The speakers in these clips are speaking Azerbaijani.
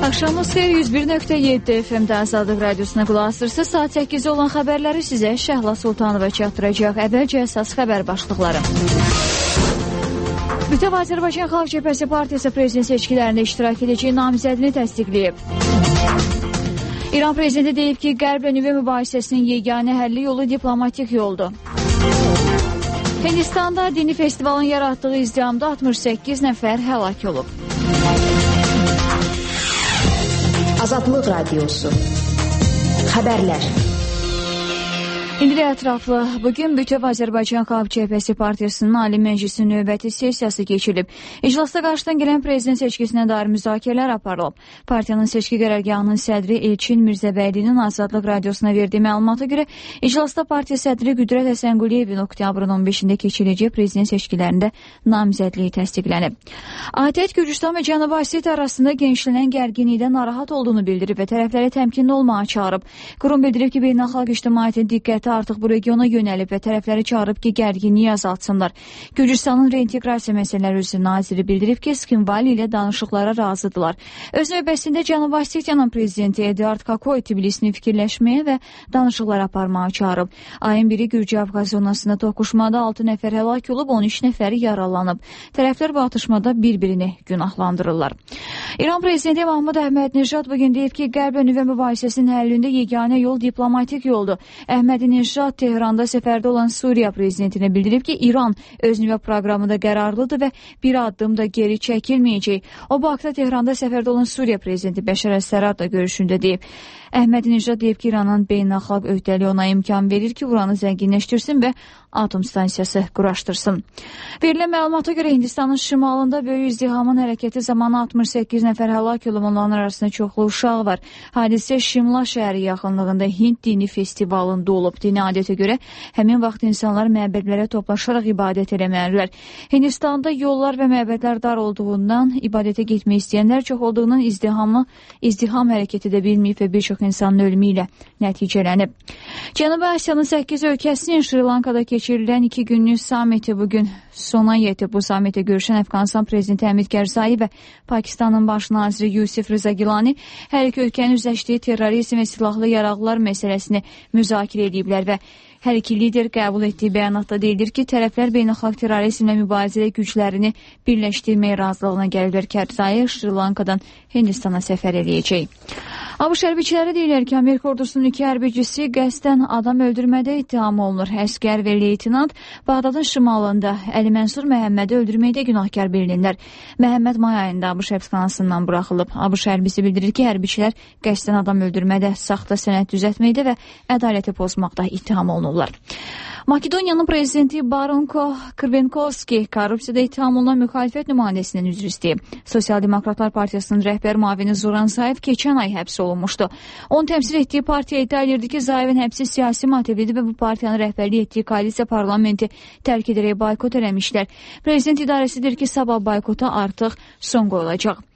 Axşamınız xeyir, 101.7 FM-də Azadlıq Radiosuna qulaq asırsınız. Saat 8-də olan xəbərləri sizə Şəhla Sultanova çatdıracaq. Əvvəlcə əsas xəbər başlıqları. Bütöv Azərbaycan Xalq Cəbhəsi Partiyası prezident seçkilərində iştirak edəcək namizədini təsdiqləyib. İran prezidenti deyib ki, Qərblə nüvə mübahisəsinin yeganə həlli yolu diplomatik yoldur. Hindistanda dini festivalın yaratdığı izdihamda 68 nəfər həlak olub. Azadlıq Radiosu. Xəbərlər. İndi də ətraflı. Bugün Bütöv Azərbaycan Xalq Cəbhəsi Partiyasının Ali Məclisinin növbəti sessiyası keçirilib. İclasda qarşıdan gələn prezident seçkisinə dair müzakirələr aparılıb. Partiyanın seçki qərargahının sədri Elçin Mirzəbəylinin Azadlıq Radiosuna verdiyi məlumata görə, iclasda partiya sədri Qüdrət Həsənquliyevin oktyabrın 15-də keçiriləcək prezident seçkilərində namizədliyi təsdiqlənib. ATƏT Gürcüstan və Cənubi Osetiya arasında genişlənən gərginlikdən narahat olduğunu bildirib və tərəfləri təmkinli olmağa çağırıb. Qurum bildirib ki, beynəlxalq ictimaiyyətin diqqəti artıq bu regiona yönəlib və tərəfləri çağırıb ki, gərginliyi azaltsınlar. Gürcüstanın reinteqrasiya məsələləri üzrə naziri bildirib ki, Skinvali ilə danışıqlara razıdırlar. Öz növbəsində Cənubi Osetiyanın prezidenti Eduard Kakoy Tbilisini fikirləşməyə və danışıqlar aparmağa çağırıb. Ayın 1-i Gürcü-Abxaz zonasında toqquşmada 6 nəfər həlak olub, 13 nəfəri yaralanıb. Tərəflər bu atışmada bir-birini günahlandırırlar. İran prezidenti Mahmud Əhmədinejad bugün deyib ki, Qərblə nüvə mübahisəsinin həllində yeganə yol diplomatik yoldur. Əhmədinejad Tehranda səfərdə olan Suriya prezidentinə bildirib ki, İran öz nüvə proqramında qərarlıdır və bir addım da geri çəkilməyəcək. O, bu haqda Tehranda səfərdə olan Suriya prezidenti Bəşər Əsəradla görüşündə deyib. Əhmədinejad deyib ki, İranın beynəlxalq öhdəliyi ona imkan verir ki, uranı zənginləşdirsin və atom stansiyası quraşdırsın. Verilən məlumata görə Hindistanın şimalında böyük izdihamın hərəkəti zamanı 68 nəfər həlak olub, onların arasında çoxlu uşaq var. Hadisə Şimla şəhəri yaxınlığında Hind dini festivalında olub. Dini adətə görə həmin vaxt insanlar məbədlərə toplaşaraq ibadət eləməlidirlər. Hindistanda yollar və məbədlər dar olduğundan, ibadətə getmək istəyənlər çox olduğundan izdiham hərəkət edə bilməyib və bir çox insanın ölümü ilə nəticələnib. Cənubi Asiyanın 8 ölkəsinin Şri Lankada keçirilən 2 günlük samiti bugün sona yetib. Bu samitə görüşən Əfqanistan prezidenti Həmid Kərzai və Pakistanın baş naziri Yusif Rıza Gilani hər iki ölkənin üzləşdiyi terrorizm və silahlı yaraqlar məsələsini müzakirə ediblər və hər iki lider qəbul etdiyi bəyanatda deyilir ki, tərəflər beynəlxalq terrorizmlə mübarizədə güclərini birləşdirməyə razılığına gəliblər. Kərzai Şri Lankadan Hindistana səfər edəcək. ABŞ hərbiçiləri deyirlər ki, Amerika ordusunun 2 hərbicisi qəsdən adam öldürmədə ittiham olunur. Əskər və leytinant Bağdadın şimalında Əli Mənsur Məhəmmədi öldürməkdə günahkar bilinirlər. Məhəmməd may ayında ABŞ həbsxanasından buraxılıb. ABŞ hərbisi bildirir ki, hərbiçilər qəsdən adam öldürmədə, saxta sənəd düzəltməkdə və ədaləti pozmaqda ittiham olunurlar. Makedoniyanın prezidenti Barunko Krvenkovski korrupsiyada ittiham olunan müxalifət nümayəndəsindən üzr istəyib. Sosial Demokratlar Partiyasının rəhbər müavini Zoran Zayev keçən ay həbs olunmuşdu. Onun təmsil etdiyi partiya iddia edirdi ki, Zayevin həbsi siyasi motivlidir və bu partiyanın rəhbərlik etdiyi koalisiya parlamenti tərk edərək boykot eləmişlər. Prezident idarəsidir ki, sabah boykota artıq son qoyulacaq.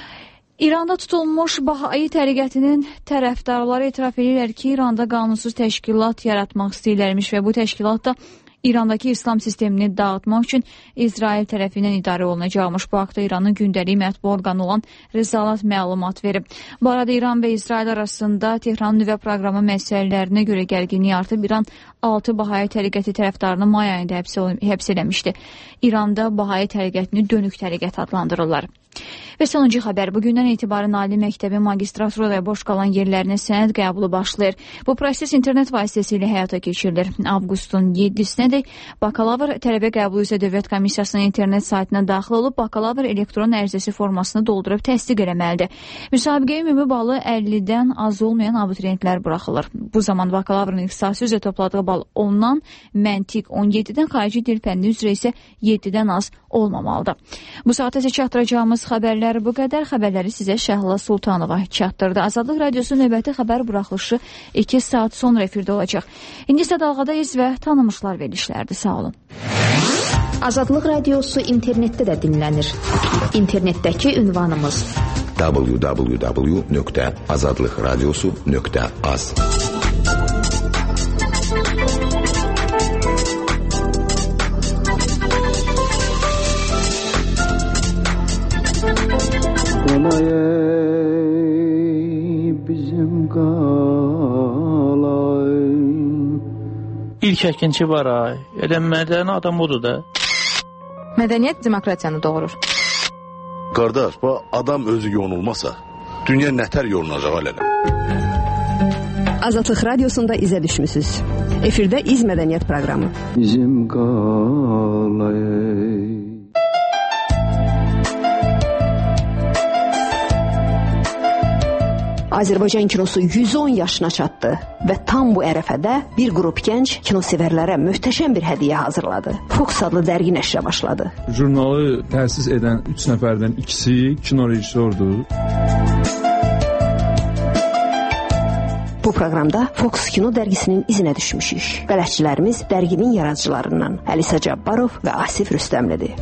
İranda tutulmuş Bahai təriqətinin tərəfdarları etiraf edirlər ki, İranda qanunsuz təşkilat yaratmaq istəyirlərmiş və bu təşkilat da İrandakı İslam sistemini dağıtmaq üçün İsrail tərəfindən idarə olunacaqmış. Bu haqda İranın gündəlik mətbu orqanı olan Risalat məlumat verib. Bu arada İran və İsrail arasında Tehran nüvə proqramı məsələlərinə görə gərginlik artıb. İran 6 Bahai təriqəti tərəfdarını may ayında həbs eləmişdi. İranda Bahai təriqətini dönük təriqət adlandırırlar. Və sonuncu xəbər, bugündən etibarən Ali Məktəbin magistraturada boş qalan yerlərinə sənəd qəbulu başlayır. Bu proses internet vasitəsilə həyata keçirilir. Avqustun 7-sinədək bakalavr tələbə qəbulu üzrə Dövlət Komissiyasının internet saytına daxil olub, bakalavr elektron ərizəsi formasını doldurub təsdiq eləməlidir. Müsabiqəyə ümumi balı 50-dən az olmayan abituriyentlər buraxılır. Bu zaman bakalavrın ixtisası üzrə topladığı bal 10-dan, məntiq 17-dən, xarici dil fənni üzrə isə 7-dən az olmamalıdır. Bu saata isə çatdıracağımız xəbərlər bu qədər. Xəbərləri sizə Şəhla Sultanova çatdırdı. Azadlıq Radiosu növbəti xəbər buraxılışı 2 saat sonra efirdə olacaq. İndi isə dalğadayız və tanımışlar verilişlərdir. Sağ olun. Azadlıq Radiosu internetdə də dinlənir. İnternetdəki ünvanımız www.azadlıqradiosu.az. bizim qalay. İlk əkinçi var ay. Elə mədəni adam odur da. Mədəniyyət demokratiyanı doğurur. Qardaş, bu adam özü yonulmasa, dünya nətər yolunacaq alələ? Azadlıq Radiosunda izə düşmüsünüz. Efirdə İz Mədəniyyət proqramı. Bizim qalay. Azərbaycan kinosu 110 yaşına çatdı və tam bu ərəfədə bir qrup gənc kinosevərlərə möhtəşəm bir hədiyyə hazırladı. Fox adlı dərgi nəşrə başladı. Jurnalı təsis edən 3 nəfərdən ikisi kino rejissordur. Bu proqramda Fox Kino dərgisinin izinə düşmüşük. Bələdçilərimiz dərginin yaradıcılarından Əlisa Cabbarov və Asif Rüstəmlidir.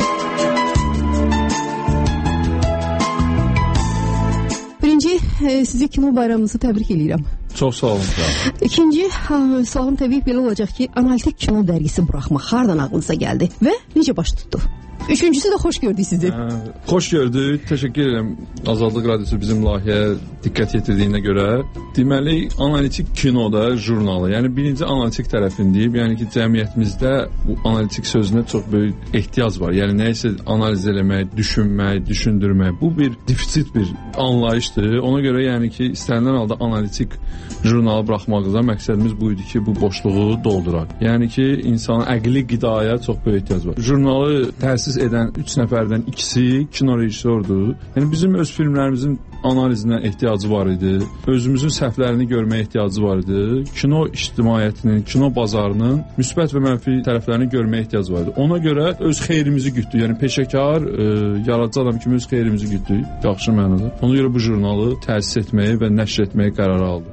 Birinci, sizi kino bayramınızı təbrik edirəm. Çox sağ olun. İkinci, sualım təbii belə olacaq ki, analitik kino dərgisi buraxmaq hardan ağlınıza gəldi və necə baş tutdu? Üçüncüsü də xoş gördük sizi. Xoş gördük. Təşəkkür edirəm Azadlıq Radiosu bizim layihəyə diqqət yetirdiyinə görə. Deməli, analitik kinoda jurnalı, yəni birinci analitik tərəfini deyib, yəni ki, cəmiyyətimizdə bu analitik sözünə çox böyük ehtiyac var. Yəni nəyisə analiz eləmək, düşünmək, düşündürmək. Bu bir defisit bir anlayışdır. Ona görə yəni ki, istənilən halda analitik jurnalı buraxmaqda məqsədimiz bu idi ki, bu boşluğu dolduraq. Yəni ki, insanın əqli qidaya çox böyük ehtiyac var. Jurnalı təsis edən 3 nəfərdən ikisi kino rejissordur. Yəni bizim öz filmlərimizin analizinə ehtiyacı var idi. Özümüzün səhvlərini görməyə ehtiyacı var idi. Kino ictimaiyyətinin, kino bazarının müsbət və mənfi tərəflərini görməyə ehtiyacı var idi. Ona görə öz xeyrimizi gütdük. Yəni peşəkar, yaradıcı adam kimi öz xeyrimizi gütdük. Yaxşı mənada. Ona görə bu jurnalı təsis etməyi və nəşr etməyi qərara aldıq.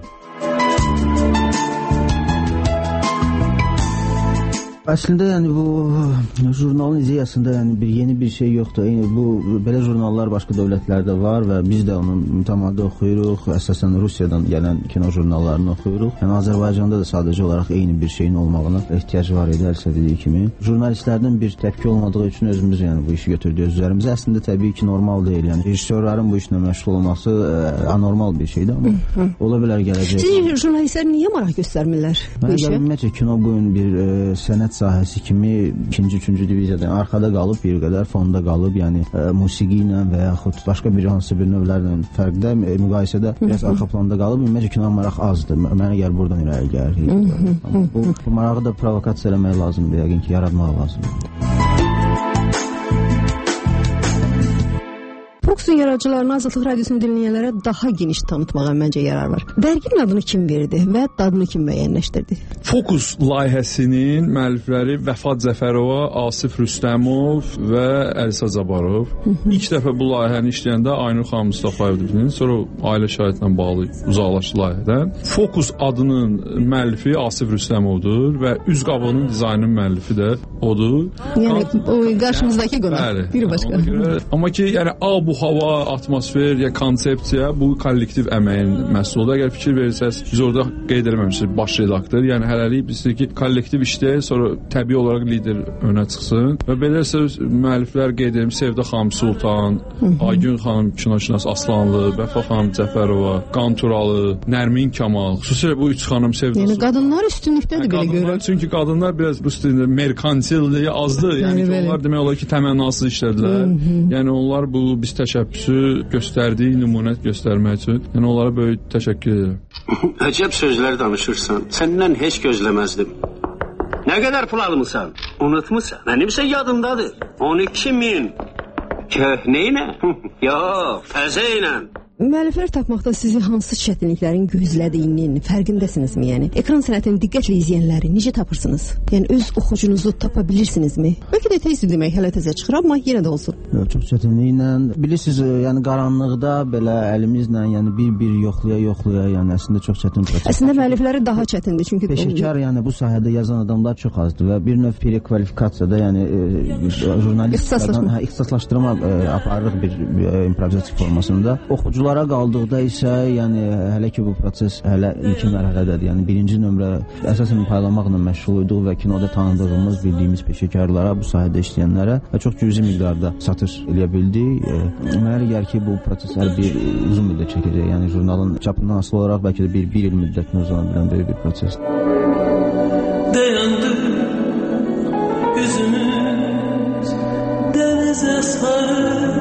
Əslində yəni bu jurnalın ideyasında yəni yeni bir şey yoxdur. Yəni bu belə jurnallar başqa dövlətlərdə var və biz də onun mütəmadi oxuyuruq. Əsasən Rusiyadan gələn kino jurnallarını oxuyuruq. Yəni Azərbaycanda da sadəcə olaraq eyni bir şeyin olmağına ehtiyac var idi, Əlsə dediyi kimi. Jurnalistlərdən bir təpki olmadığı üçün özümüz yəni bu işi götürdük öz üzərimizə. Əslində təbii ki, normal deyil. Yəni rejissorların bu işlə məşğul olması anormal bir şeydir, amma ola bilər gələcək. Siz jurnalistlər niyə maraq göstərmirlər bu işə? Ümumiyyətlə kino bu gün bir sənət sahəsi kimi ikinci, üçüncü diviziyada arxada qalıb, bir qədər fonda qalıb, yəni musiqi ilə və yaxud başqa bir hansı bir növlərlə fərqdə müqayisədə biraz arxa planda qalıb. Ümumiyyətlə kino maraq azdır. Mənə gəlir buradan irəli gəlir. Bu marağı da provokasiya eləmək lazımdır, yəqin ki, yaratmaq lazımdır. Fox'un yaradıcılarını Azadlıq Radiosunu dinləyənlərə daha geniş tanıtmağa məncə yarar var. Dərginin adını kim verdi və dadını kim müəyyənləşdirdi? Fokus layihəsinin müəllifləri Vəfa Cəfərova, Asif Rüstəmov və Əlisa Cabbarov. İlk dəfə bu layihəni işləyəndə Aynur xanım Mustafayevdir. Sonra ailə şəraitlə bağlı uzaqlaşdı layihədən. Fokus adının müəllifi Asif Rüstəmovdur və üz qabığının dizaynının müəllifi də odur. Yəni o qarşımızdakı qonaq, biri başqa. Amma ki, yəni bu hava, atmosfer, ya konsepsiya bu kollektiv əməyin məhsuludur. Əgər fikir verirsəz, biz orada qeyd eləməmişik baş redaktor. Yəni hələlik biz ki, kollektiv işləyək, sonra təbii olaraq lider önə çıxsın. Və beləsə müəlliflər qeyd edim Sevda xanım Sultan, Aygün xanım kinoşünas Aslanlı, Vəfa xanım Cəfərova, Qanturalı, Nərmin Kamal. Xüsusilə bu 3 xanım Sevda. Yəni qadınlar üstünlükdədir belə görürəm. Çünki qadınlar biraz bu üstündə merkantildir, azdır. Yəni onlar demək olar ki, təmənnasız işlədilər. Yəni onlar bu biz təşəbbüsü göstərdiyi nümunət göstərmək üçün. Yəni onlara böyük təşəkkür edirəm. Əcəb sözlər danışırsan. Səndən heç gözləməzdim. Nə qədər pul almısan? Unutmusan? Mənimsə yadımdadır. 12.000. Köhnə ilə? Yox, təzə ilə. Müəlliflər tapmaqda sizi hansı çətinliklərin gözlədiyinin fərqindəsinizmi? Yəni ekran sənətini diqqətlə izləyənləri necə tapırsınız? Yəni öz oxucunuzu tapa bilirsinizmi? Bəlkə də tez demək hələ təzə çıxır, amma yenə də olsun. Çox çətinliklə. Bilirsiniz, yəni qaranlıqda belə əlimizlə, yəni bir yoxlaya, yəni əslində çox çətin proses. Əslində müəllifləri daha çətindir, çünki peşəkar, yəni bu sahədə yazan adamlar çox azdır və bir növ prekvalifikasiyada, yəni jurnalistlərdən ixtisaslaşdırma aparırıq bir improvizasiya formasında. Oxucular mövzulara qaldıqda isə, yəni hələ ki bu proses hələ ilkin mərhələdədir. Yəni birinci nömrə əsasən paylamaqla məşğul olduq və kinoda tanıdığımız, bildiyimiz peşəkarlara, bu sahədə işləyənlərə və çox cüzi miqdarda satış eləyə bildik. Mənə gəlir ki, bu proseslər bir uzun müddət çəkəcək. Yəni jurnalın çapından asılı olaraq bəlkə də bir il müddətini uzana bilən böyük bir prosesdir. Dayandı üzümüz dənizə sarı.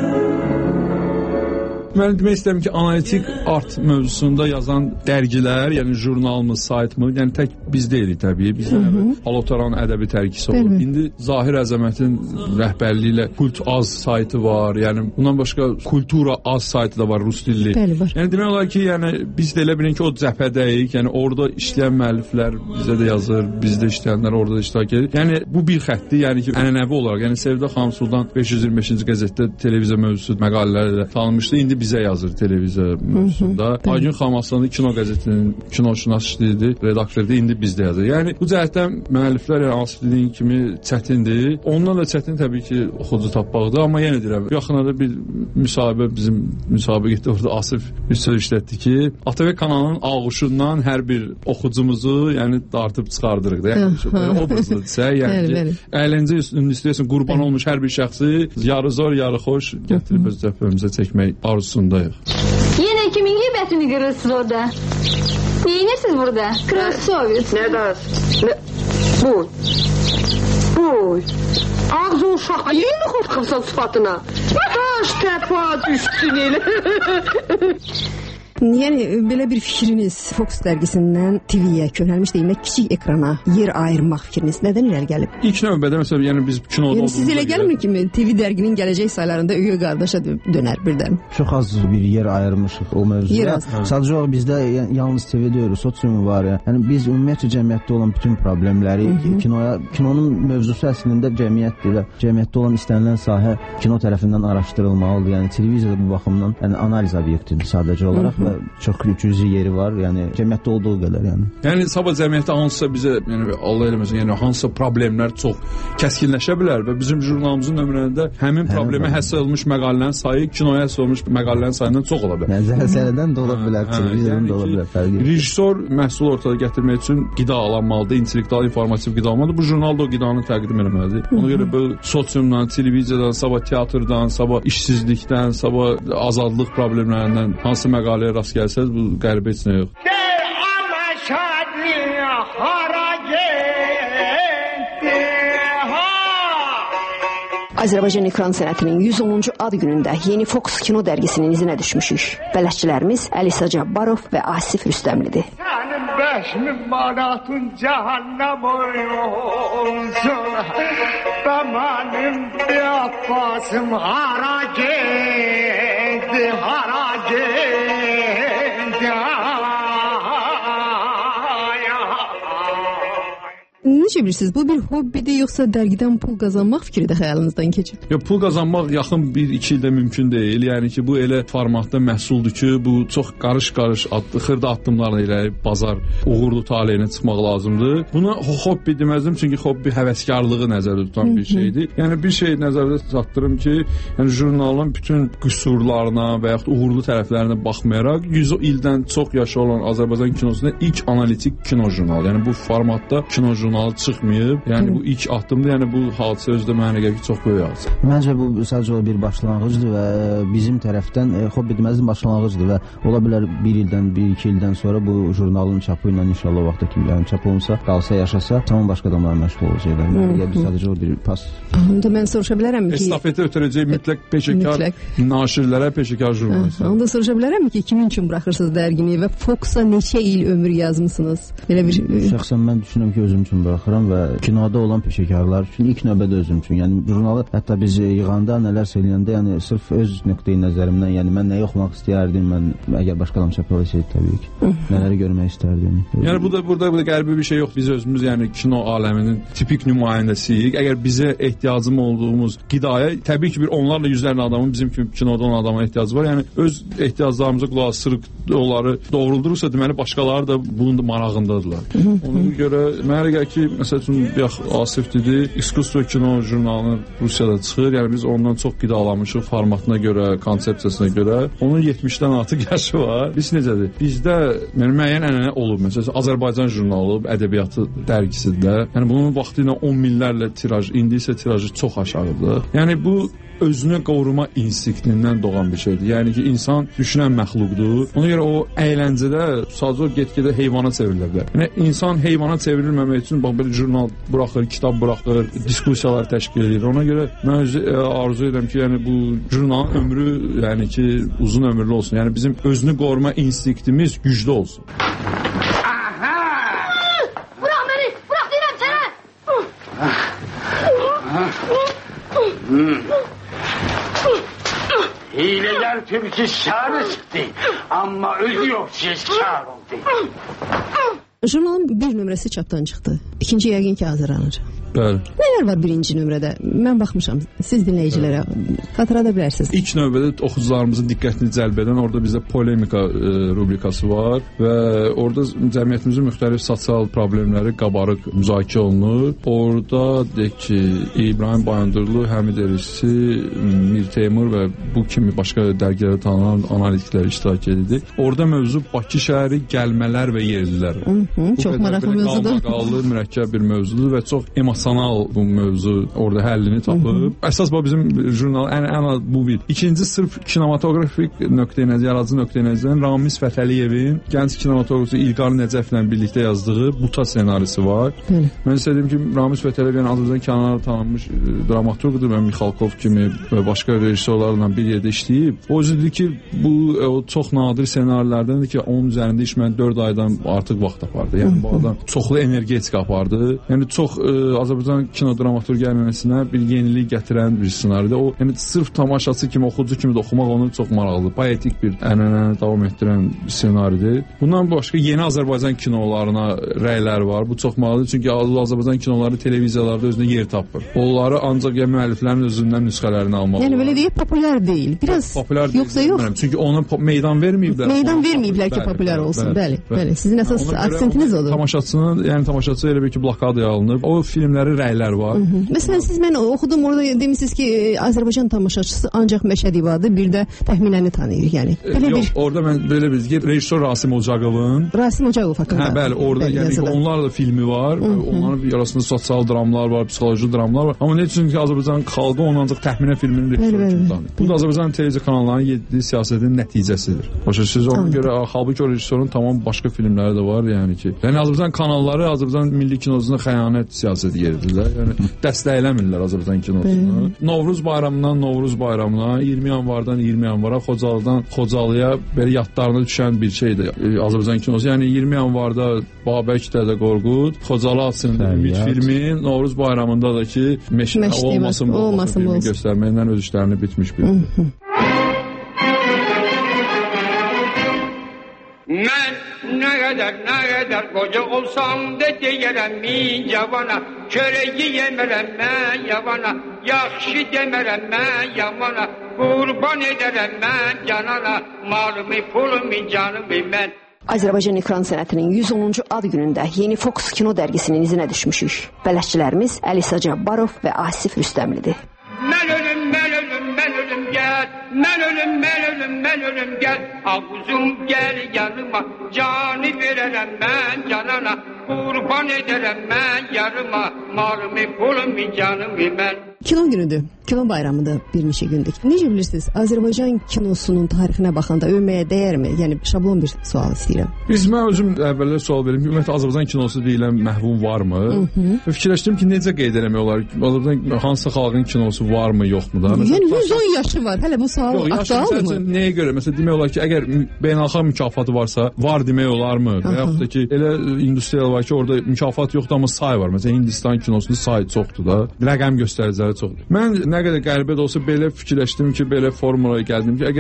Mən demək istəyirəm ki, analitik art mövzusunda yazan dərgilər, yəni jurnalımız, saytımız, yəni tək biz deyilik təbii. Biz Halotaran ədəbi tərkisi olur. İndi Zahir Əzəmətin rəhbərliyi ilə Kult Az saytı var. Yəni bundan başqa Kultura Az saytı da var, rus dilli. Yəni demək olar ki, yəni biz də elə bilin ki, o cəbhədəyik. Yəni orada işləyən müəlliflər bizə də yazır, bizdə işləyənlər orada da iştirak edir. Yəni bu bir xəttdir. Yəni ki, ənənəvi olaraq, yəni Sevda xanım Sultan 525-ci qəzetdə televiziya mövzusu məqalələrlə tanınmışdı. İndi bizə yazır televiziya mövzusunda. Aygün xanım Aslanlı kino qəzetinin kinoşünas işləyirdi, redaktordur, indi bizdə yazır. Yəni bu cəhətdən müəlliflər yəni Asif dediyin kimi çətindir. Ondan da çətin təbii ki, oxucu tapmaqdır, amma yenə deyirəm, yaxınlarda bir müsahibə bizim müsabiqədə orada Asif bir söz işlətdi ki, ATV kanalının ağuşundan hər bir oxucumuzu yəni dartıb çıxardırıq da. Yəni obrazlı desək, yəni əyləncə üstünlüyü istəyirsən qurban olmuş hər bir şəxsi yarı zor, yarı xoş gətirib öz cəbhəmizə çəkmək arzusundayıq. Yine kimin heybetini kırırsınız orada? Neyinirsiniz burada? Krasovец. Nerede? Bu. Ağzın uşağı yeni korkarsan sıfatına. Taş tepa düşsün elə. Yəni belə bir fikriniz Fox dərgisindən TV-yə köhnəlmiş demək kiçik ekrana yer ayırmaq fikriniz nədən irəli gəlib? İlk növbədə məsələn yəni biz kinoda yəni siz elə gəlmir ki, TV dərginin gələcək saylarında üyə qardaşa dönər birdən. Çox az bir yer ayırmışıq o mövzuya. Sadəcə olaraq bizdə yalnız TV deyil, sosiumu var ya. Yəni biz ümumiyyətlə cəmiyyətdə olan bütün problemləri kinonun mövzusu əslində cəmiyyətdir və cəmiyyətdə olan istənilən sahə kino tərəfindən araşdırılmalıdır. Yəni televiziyada bu baxımdan yəni analiz obyektidir sadəcə olaraq və çox cüzi yeri var, yəni cəmiyyətdə olduğu qədər yəni. Yəni sabah cəmiyyətdə hansısa bizə, yəni Allah eləməsin, yəni hansısa problemlər çox kəskinləşə bilər və bizim jurnalımızın nömrələrində həmin problemə həsr olunmuş məqalələrin sayı kinoya həsr olunmuş məqalələrin sayından çox ola bilər. Zəlzələdən də ola bilər, televiziyadan da ola bilər, fərqi. Rejissor məhsul ortada gətirmək üçün qidalanmalıdır, intellektual, informativ qidalanmalıdır. Bu jurnal da o qidanı təqdim etməlidir. Ona görə bu sosiumdan, televiziyadan, sabah teatrdan, sabah işsizlikdən, sabah azadlıq problemlərindən hansı məqaləyə rast gəlsəz, bu qəribə heç nə yox. Azərbaycan ekran sənətinin 110-cu ad günündə Yeni Fox kino dərgisinin izinə düşmüşük. Bələdçilərimiz Əlisa Cabbarov və Asif Rüstəmlidir. Sənin 5000 manatın cəhənnəm olsun. Və mənim bir abbasım hara getdi, hara getdi. Necə bilirsiniz, bu bir hobbidir, yoxsa dərgidən pul qazanmaq fikri də xəyalınızdan keçib? Yox, pul qazanmaq yaxın 1-2 ildə mümkün deyil. Yəni ki, bu elə formatda məhsuldur ki, bu çox qarış-qarış, xırda addımlarla ilə bazar uğurlu taleyinə çıxmaq lazımdır. Buna hobbi deməzdim, çünki hobbi həvəskarlığı nəzərdə tutan bir şeydir. Yəni bir şey nəzərdə tutdurum ki, yəni jurnalın bütün qüsurlarına və yaxud uğurlu tərəflərinə baxmayaraq 100 ildən çox yaşı olan Azərbaycan kinosunda ilk analitik kino jurnalı. Yəni bu formatda kino jurnalı çıxmayıb. Yəni bu ilk addımdır. Yəni bu hadisə özdə mənə gəlir ki, çox böyük hadisə. Məncə bu sadəcə bir başlanğıcdır və bizim tərəfdən hobbi deməzdim başlanğıcdır və ola bilər 1 ildən, 1-2 ildən sonra bu jurnalın çapı ilə inşallah vaxtda ki, yəni çap olunsa, qalsa, yaşasa, tamam başqa adamlar məşğul olacaqlar. Yəni sadəcə o bir pas. Onda mən soruşa bilərəm ki, estafeti ötürəcək mütləq peşəkar naşirlərə, peşəkar jurnalistlərə. Onda soruşa bilərəm ki, kimin üçün buraxırsınız dərgini və Fox-a neçə il ömür yazmısınız? Belə bir şəxsən mən düşünürəm ki, özüm üçün buraxıram və kinoda olan peşəkarlar üçün ilk növbədə özüm üçün. Yəni jurnalı hətta biz yığanda, nələr söyləyəndə, yəni sırf öz nöqteyi nəzərimdən, yəni mən nəyi oxumaq istəyərdim, mən əgər başqa adam çaplasaydı təbii ki, nələri görmək istərdim. Yəni burada qəribə bir şey yox. Biz özümüz yəni kino aləminin tipik nümayəndəsiyik. Əgər bizə ehtiyacım olduğumuz qidaya təbii ki, bir onlarla yüzlərlə adamın bizim kimi kinoda olan adama ehtiyacı var. Yəni öz ehtiyaclarımıza qulaq asırıq, onları doğruldurursa deməli başqaları da bunun da marağındadırlar. Ona görə mənə gəlir ki, məsəl üçün Asif dedi, İskustvo kino jurnalının Rusiyada çıxır. Yəni biz ondan çox qidalanmışıq formatına görə, konsepsiyasına görə. Onun 70-dən artıq yaşı var. Biz necədir? Bizdə müəyyən ənənə olub. Məsələn, Azərbaycan jurnalı, ədəbiyyatı dərgisində. Yəni bunun vaxtı ilə 10 minlərlə tiraj, indi isə tirajı çox aşağıdır. Yəni bu özünü qoruma instinktindən doğan bir şeydir. Yəni ki, insan düşünən məxluqdur. Ona görə o əyləncədə sadəcə get-gedə heyvana çevrilə bilər. Yəni insan heyvana çevrilməmək üçün bax belə jurnal buraxır, kitab buraxır, diskussiyalar təşkil edir. Ona görə mən arzu edirəm ki, yəni bu jurnalın ömrü, yəni ki, uzun ömürlü olsun. Yəni bizim özünü qoruma instinktimiz güclü olsun. Bırak beni, bırak deyirəm sənə. Hileler Türk'ü şarı çıktı ama özü yok şar oldu. Jurnalın bir nömrəsi çapdan çıxdı. İkinci yəqin ki hazırlanır. Bəli. Nələr var birinci nömrədə? Mən baxmışam. Siz dinləyicilərə xatırlada bilərsiniz. İlk növbədə oxucularımızın diqqətini cəlb edən orada bizdə polemika rubrikası var və orada cəmiyyətimizin müxtəlif sosial problemləri qabarıq müzakirə olunur. Orada deyək ki, İbrahim Bayandırlı, Həmid Erişçi, Mir Teymur və bu kimi başqa dərgilərdə tanınan analitiklər iştirak edirdi. Orada mövzu Bakı şəhəri gəlmələr və yerlilər. Çox maraqlı mövzudur. Qallı, mürəkkəb bir mövzudur və çox emosional bu mövzu orada həllini tapıb. Əsas bu bizim jurnal ən bu bir. İkinci sırf kinematografik nöqteyi-nəzər, yaradıcı nöqteyi-nəzərdən Ramiz Fətəliyevin gənc kinematografçu İlqar Nəcəflə birlikdə yazdığı Buta ssenarisi var. Mən istədim ki, Ramiz Fətəliyev yəni Azərbaycan kənarında tanınmış dramaturqdur. Mən Mixalkov kimi və başqa rejissorlarla bir yerdə işləyib. O yüzden ki, bu çox nadir ssenarilərdəndir ki, onun üzərində iş mən 4 aydan artıq vaxt apardı. Yəni bu adam çoxlu energetik apardı. Yəni çox Azərbaycan kino dramaturgiya ənənəsinə bir yenilik gətirən bir ssenaridir. O yəni sırf tamaşaçı kimi, oxucu kimi də oxumaq onu çox maraqlıdır. Poetik bir ənənəni davam etdirən ssenaridir. Bundan başqa yeni Azərbaycan kinolarına rəylər var. Bu çox maraqlıdır çünki Azərbaycan kinoları televiziyalarda özünə yer tapır. Onları ancaq ya müəlliflərin özündən nüsxələrini almaq. Yəni belə deyək, populyar deyil. Biraz populyar yoxsa yox. Çünki ona meydan verməyiblər. Meydan verməyiblər ki, populyar olsun. Bəli. Sizin əsas aksentiniz odur. Tamaşaçı elə bir ki, blokadaya alınıb. O filmləri rəylər var. Məsələn, siz mən oxudum orada demişsiniz ki, Azərbaycan tamaşaçısı ancaq Məşəd İbadı, bir də Təxminəni tanıyır. Yəni belə yox, orada mən belə bir rejissor Rasim Ocaqovun. Rasim Ocaqov haqqında. Hə, bəli, orada yəni ki, onlarla da filmi var. Onların arasında sosial dramlar var, psixoloji dramlar var. Amma nə üçün ki, Azərbaycan xalqı onu ancaq Təxminə filminin rejissoru kimi tanıyır. Bu da Azərbaycan televiziya kanallarının yediyi siyasətin nəticəsidir. Başa siz ona görə halbuki o rejissorun tamam başqa filmləri də var, yəni ki. Yəni Azərbaycan kanalları Azərbaycan milli kinosuna xəyanət siyasəti yeridirlər. Yəni dəstəkləmirlər Azərbaycan kinosunu. Novruz bayramına, 20 yanvardan 20 yanvara, Xocalıdan Xocalıya belə yadlarına düşən bir şeydir Azərbaycan kinosu. Yəni 20 yanvarda Babək Dədə Qorqud, Xocalı aslında ümid filmi, Novruz bayramında da ki olmasın filmi göstərməklə öz işlərini bitmiş bir. Mən nə qədər qoca olsam da deyərəm min cavana, çörəyi yemərəm mən yavana, yaxşı demərəm mən yavana, qurban edərəm mən canana, malımı, pulumu, canımı mən. Azərbaycan ekran sənətinin 110-cu ad günündə Yeni Fox kino dərgisinin izinə düşmüşük. Bələdçilərimiz Əlisa Cabbarov və Asif Rüstəmlidir. Mən ölüm gəl, mən ölüm gəl, ağuzum gəl yanıma, canı verərəm mən canana, qurban edərəm mən yarıma, malımı, pulumu, canımı mən. Kino günüdür, kino bayramıdır bir neçə gündür. Necə bilirsiniz, Azərbaycan kinosunun tarixinə baxanda övməyə dəyərmi? Yəni şablon bir sual istəyirəm. Mən özüm əvvəllər sual verim. Ümumiyyətlə Azərbaycan kinosu deyilən məhvum varmı? Fikirləşdim ki, necə qeyd eləmək olar? Azərbaycan hansı xalqın kinosu varmı, yoxmu da? Yəni 110 yaşı var. Hələ bu sual aktualmı? Nəyə görə? Məsələn, demək olar ki, əgər beynəlxalq mükafatı varsa, var demək olarmı? Və yaxud da ki, elə industriya var ki, orada mükafat yoxdur, amma say var. Məsələn, Hindistan kinosunun sayı çoxdur da. Rəqəm göstəriciləri çoxdur. Mən nə qədər qəribə də olsa belə fikirləşdim ki, belə formulaya gəldim ki, əgər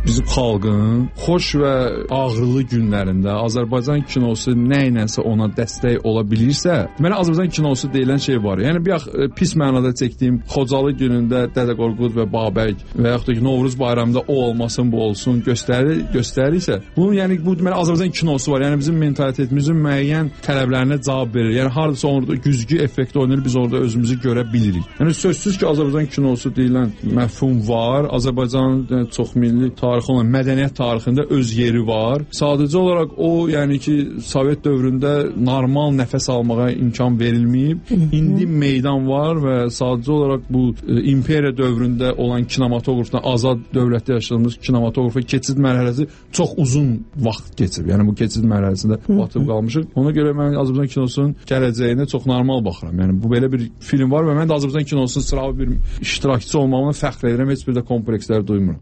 bizim xalqın xoş və ağrılı günlərində Azərbaycan kinosu nə ilənsə ona dəstək ola bilirsə, deməli Azərbaycan kinosu deyilən şey var. Yəni bir pis mənada çəkdiyim Xocalı günündə Dədə Qorqud və Babək və yaxud da ki Novruz bayramında o olmasın, bu olsun göstərirsə, bunun yəni bu deməli Azərbaycan kinosu var. Yəni bizim mentalitetimizin müəyyən tələblərinə cavab verir. Yəni hardasa orada güzgü effekti oynayır, biz orada özümüzü görə bilirik. Yəni sözsüz ki Azərbaycan kinosu deyilən məfhum var. Azərbaycanın çoxmilli tarixi olan mədəniyyət tarixində öz yeri var. Sadəcə olaraq o, yəni ki Sovet dövründə normal nəfəs almağa imkan verilməyib. İndi meydan var və sadəcə olaraq bu imperiya dövründə olan kinematografdan azad dövlətdə yaşadığımız kinematografa keçid mərhələsi çox uzun vaxt keçib. Yəni bu keçid mərhələsində batıb qalmışıq. Ona görə mən Azərbaycan kinosunun gələcəyinə çox normal baxıram. Yəni bu belə bir film var və mən də Azərbaycan kinosunun sıravi bir iştirakçısı olmağıma fəxr edirəm. Heç bir də komplekslər duymuram.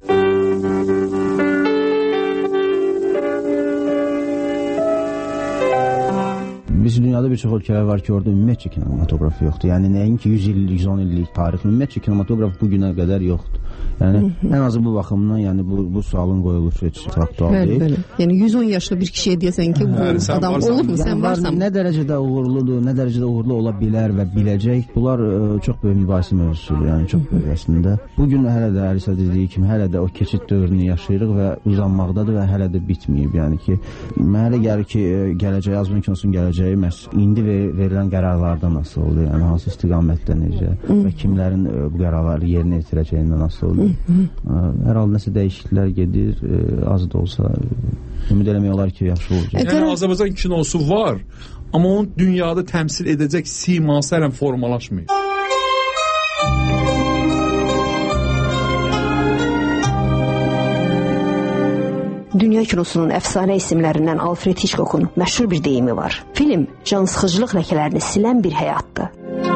Biz dünyada bir çox ölkələr var ki, orada ümumiyyətcə kinematografi yoxdur. Yəni nəinki 100 illik, 110 illik tarix, ümumiyyətcə kinematografi bu günə qədər yoxdur. Yəni ən azı bu baxımdan, yəni bu sualın qoyuluşu heç aktual deyil. Bəli. Yəni 110 yaşlı bir kişiyə deyəsən ki, bu adam olubmu, sən varsan? Nə dərəcədə uğurludur, nə dərəcədə uğurlu ola bilər və biləcək, bunlar çox böyük mübahisə mövzusudur. Yəni çox böyük əslində. Bu gün hələ də Əlisa dediyi kimi hələ də o keçid dövrünü yaşayırıq və uzanmaqdadır və hələ də bitməyib. Yəni ki, mənə elə gəlir ki, gələcəyi, Azərbaycan kinosunun gələcəyi məhz indi verilən qərarlardan asılı olur. Yəni hansı istiqamətdə necə və kimlərin bu qərarları yerinə yetirəcəyindən asılı olur. Hər halda nəsə dəyişikliklər gedir, az da olsa ümid eləmək olar ki, yaxşı olacaq. Yəni Azərbaycan kinosu var, amma onun dünyada təmsil edəcək siması hələ formalaşmıyor. Dünya kinosunun əfsanə isimlərindən Alfred Hitchcock'un məşhur bir deyimi var. Film cansıxıcılıq ləkələrini silən bir həyatdır.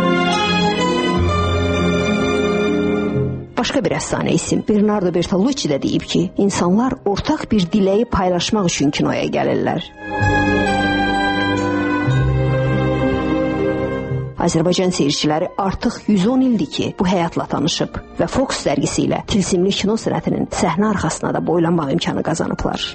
Başqa bir əfsanə isim Bernardo Bertolucci də deyib ki, insanlar ortaq bir diləyi paylaşmaq üçün kinoya gəlirlər. Azərbaycan seyirciləri artıq 110 ildir ki, bu həyatla tanışıb və Fox dərgisi ilə tilsimli kino sənətinin səhnə arxasına da boylanmaq imkanı qazanıblar.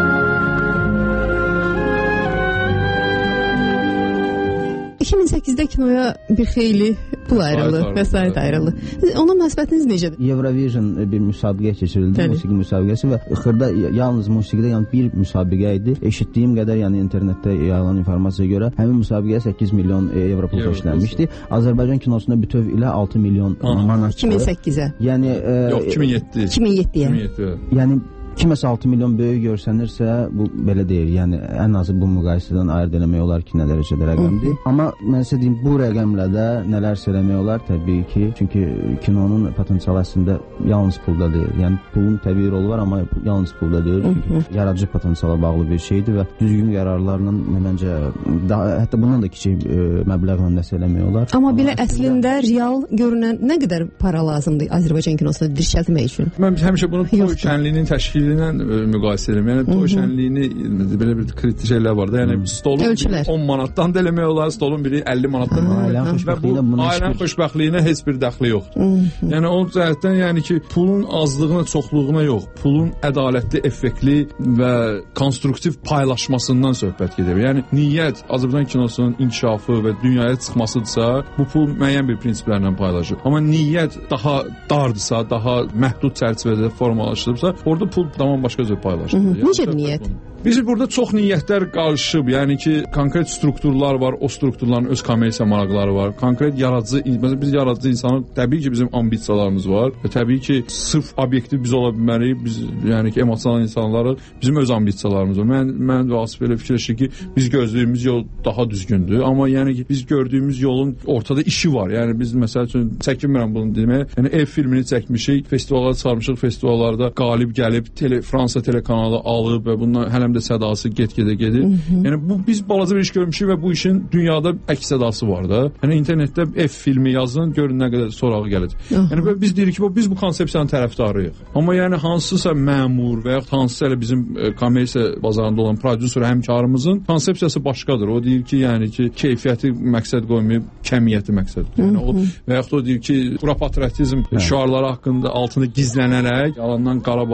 ...2008-də kinoya bir xeyli pul ayrıldı, vəsait ayrıldı. Ona münasibətiniz necədir? Eurovision bir müsabiqə keçirildi, musiqi müsabiqəsi və xırda yalnız musiqidə bir müsabiqə idi. Eşitdiyim qədər, yəni internetdə yayılan informasiyaya görə həmin müsabiqəyə 8 milyon evro pul xərclənmişdi. Azərbaycan kinosunda bütöv ilə 6 milyon manat. 2008-ə. Yəni yox, 2007. 2007-yə. Yəni kiməsə 6 milyon böyük görsənirsə, bu belə deyil. Yəni ən azı bu müqayisədən ayırd eləmək olar ki, nə dərəcədə rəqəmdir. Amma mən sizə deyim, bu rəqəmlə də nələrsə eləmək olar təbii ki. Çünki kinonun potensialı əslində yalnız pulda deyil. Yəni pulun təbii rolu var, amma yalnız pulda deyil. Çünki yaradıcı potensiala bağlı bir şeydir və düzgün qərarlarla məncə hətta bundan da kiçik məbləğlə nəsə eləmək olar. Amma belə əslində real görünən nə qədər para lazımdır Azərbaycan kinosunu dirçəltmək üçün? Mən həmişə bunu toy şənliyinin təşkili ilə müqayisə edirəm. Yəni toy şənliyini belə bir kritik şeylər var da. Yəni stolun 10 manatdan da eləmək olar, stolun biri 50 manatdan və bu ailənin xoşbəxtliyinə heç bir dəxli yoxdur. Yəni o cəhətdən yəni ki, pulun azlığına, çoxluğuna yox, pulun ədalətli, effektli və konstruktiv paylaşmasından söhbət gedir. Yəni niyyət Azərbaycan kinosunun inkişafı və dünyaya çıxmasıdırsa, bu pul müəyyən bir prinsiplərlə paylaşır. Amma niyyət daha dardırsa, daha məhdud çərçivədə formalaşdırıbsa, orada pul tamam başqa cür paylaşır. Necədir niyyət? Biz burada çox niyyətlər qarışıb. Yəni ki, konkret strukturlar var, o strukturların öz kommersiya maraqları var. Konkret yaradıcı, məsələn biz yaradıcı insanlar, təbii ki, bizim ambisiyalarımız var və təbii ki, sırf obyektiv biz ola bilməliyik. Biz yəni ki, emosional insanlarıq. Bizim öz ambisiyalarımız var. Mən və Asif belə fikirləşir ki, biz gözlədiyimiz yol daha düzgündür. Amma yəni ki, biz gördüyümüz yolun ortada işi var. Yəni biz məsəl üçün çəkinmirəm bunu deməyə. Yəni ev filmini çəkmişik, festivallara çıxarmışıq, festivallarda qalib gəlib Fransa telekanalı alıb və bundan hələm də sədası get-gedə gedir. Yəni bu biz balaca bir iş görmüşük və bu işin dünyada əks sədası var da. Yəni internetdə F filmi yazın, görün nə qədər sorağı gələcək. Yəni biz deyirik ki, biz bu konsepsiyanın tərəfdarıyıq. Amma yəni hansısa məmur və yaxud hansısa elə bizim kommersiya bazarında olan prodüser həmkarımızın konsepsiyası başqadır. O deyir ki, yəni ki, keyfiyyəti məqsəd qoymayıb, kəmiyyəti məqsəd. Yəni o və yaxud o deyir ki, patriotizm şüarları haqqında altında gizlənərək yalandan Qarabağ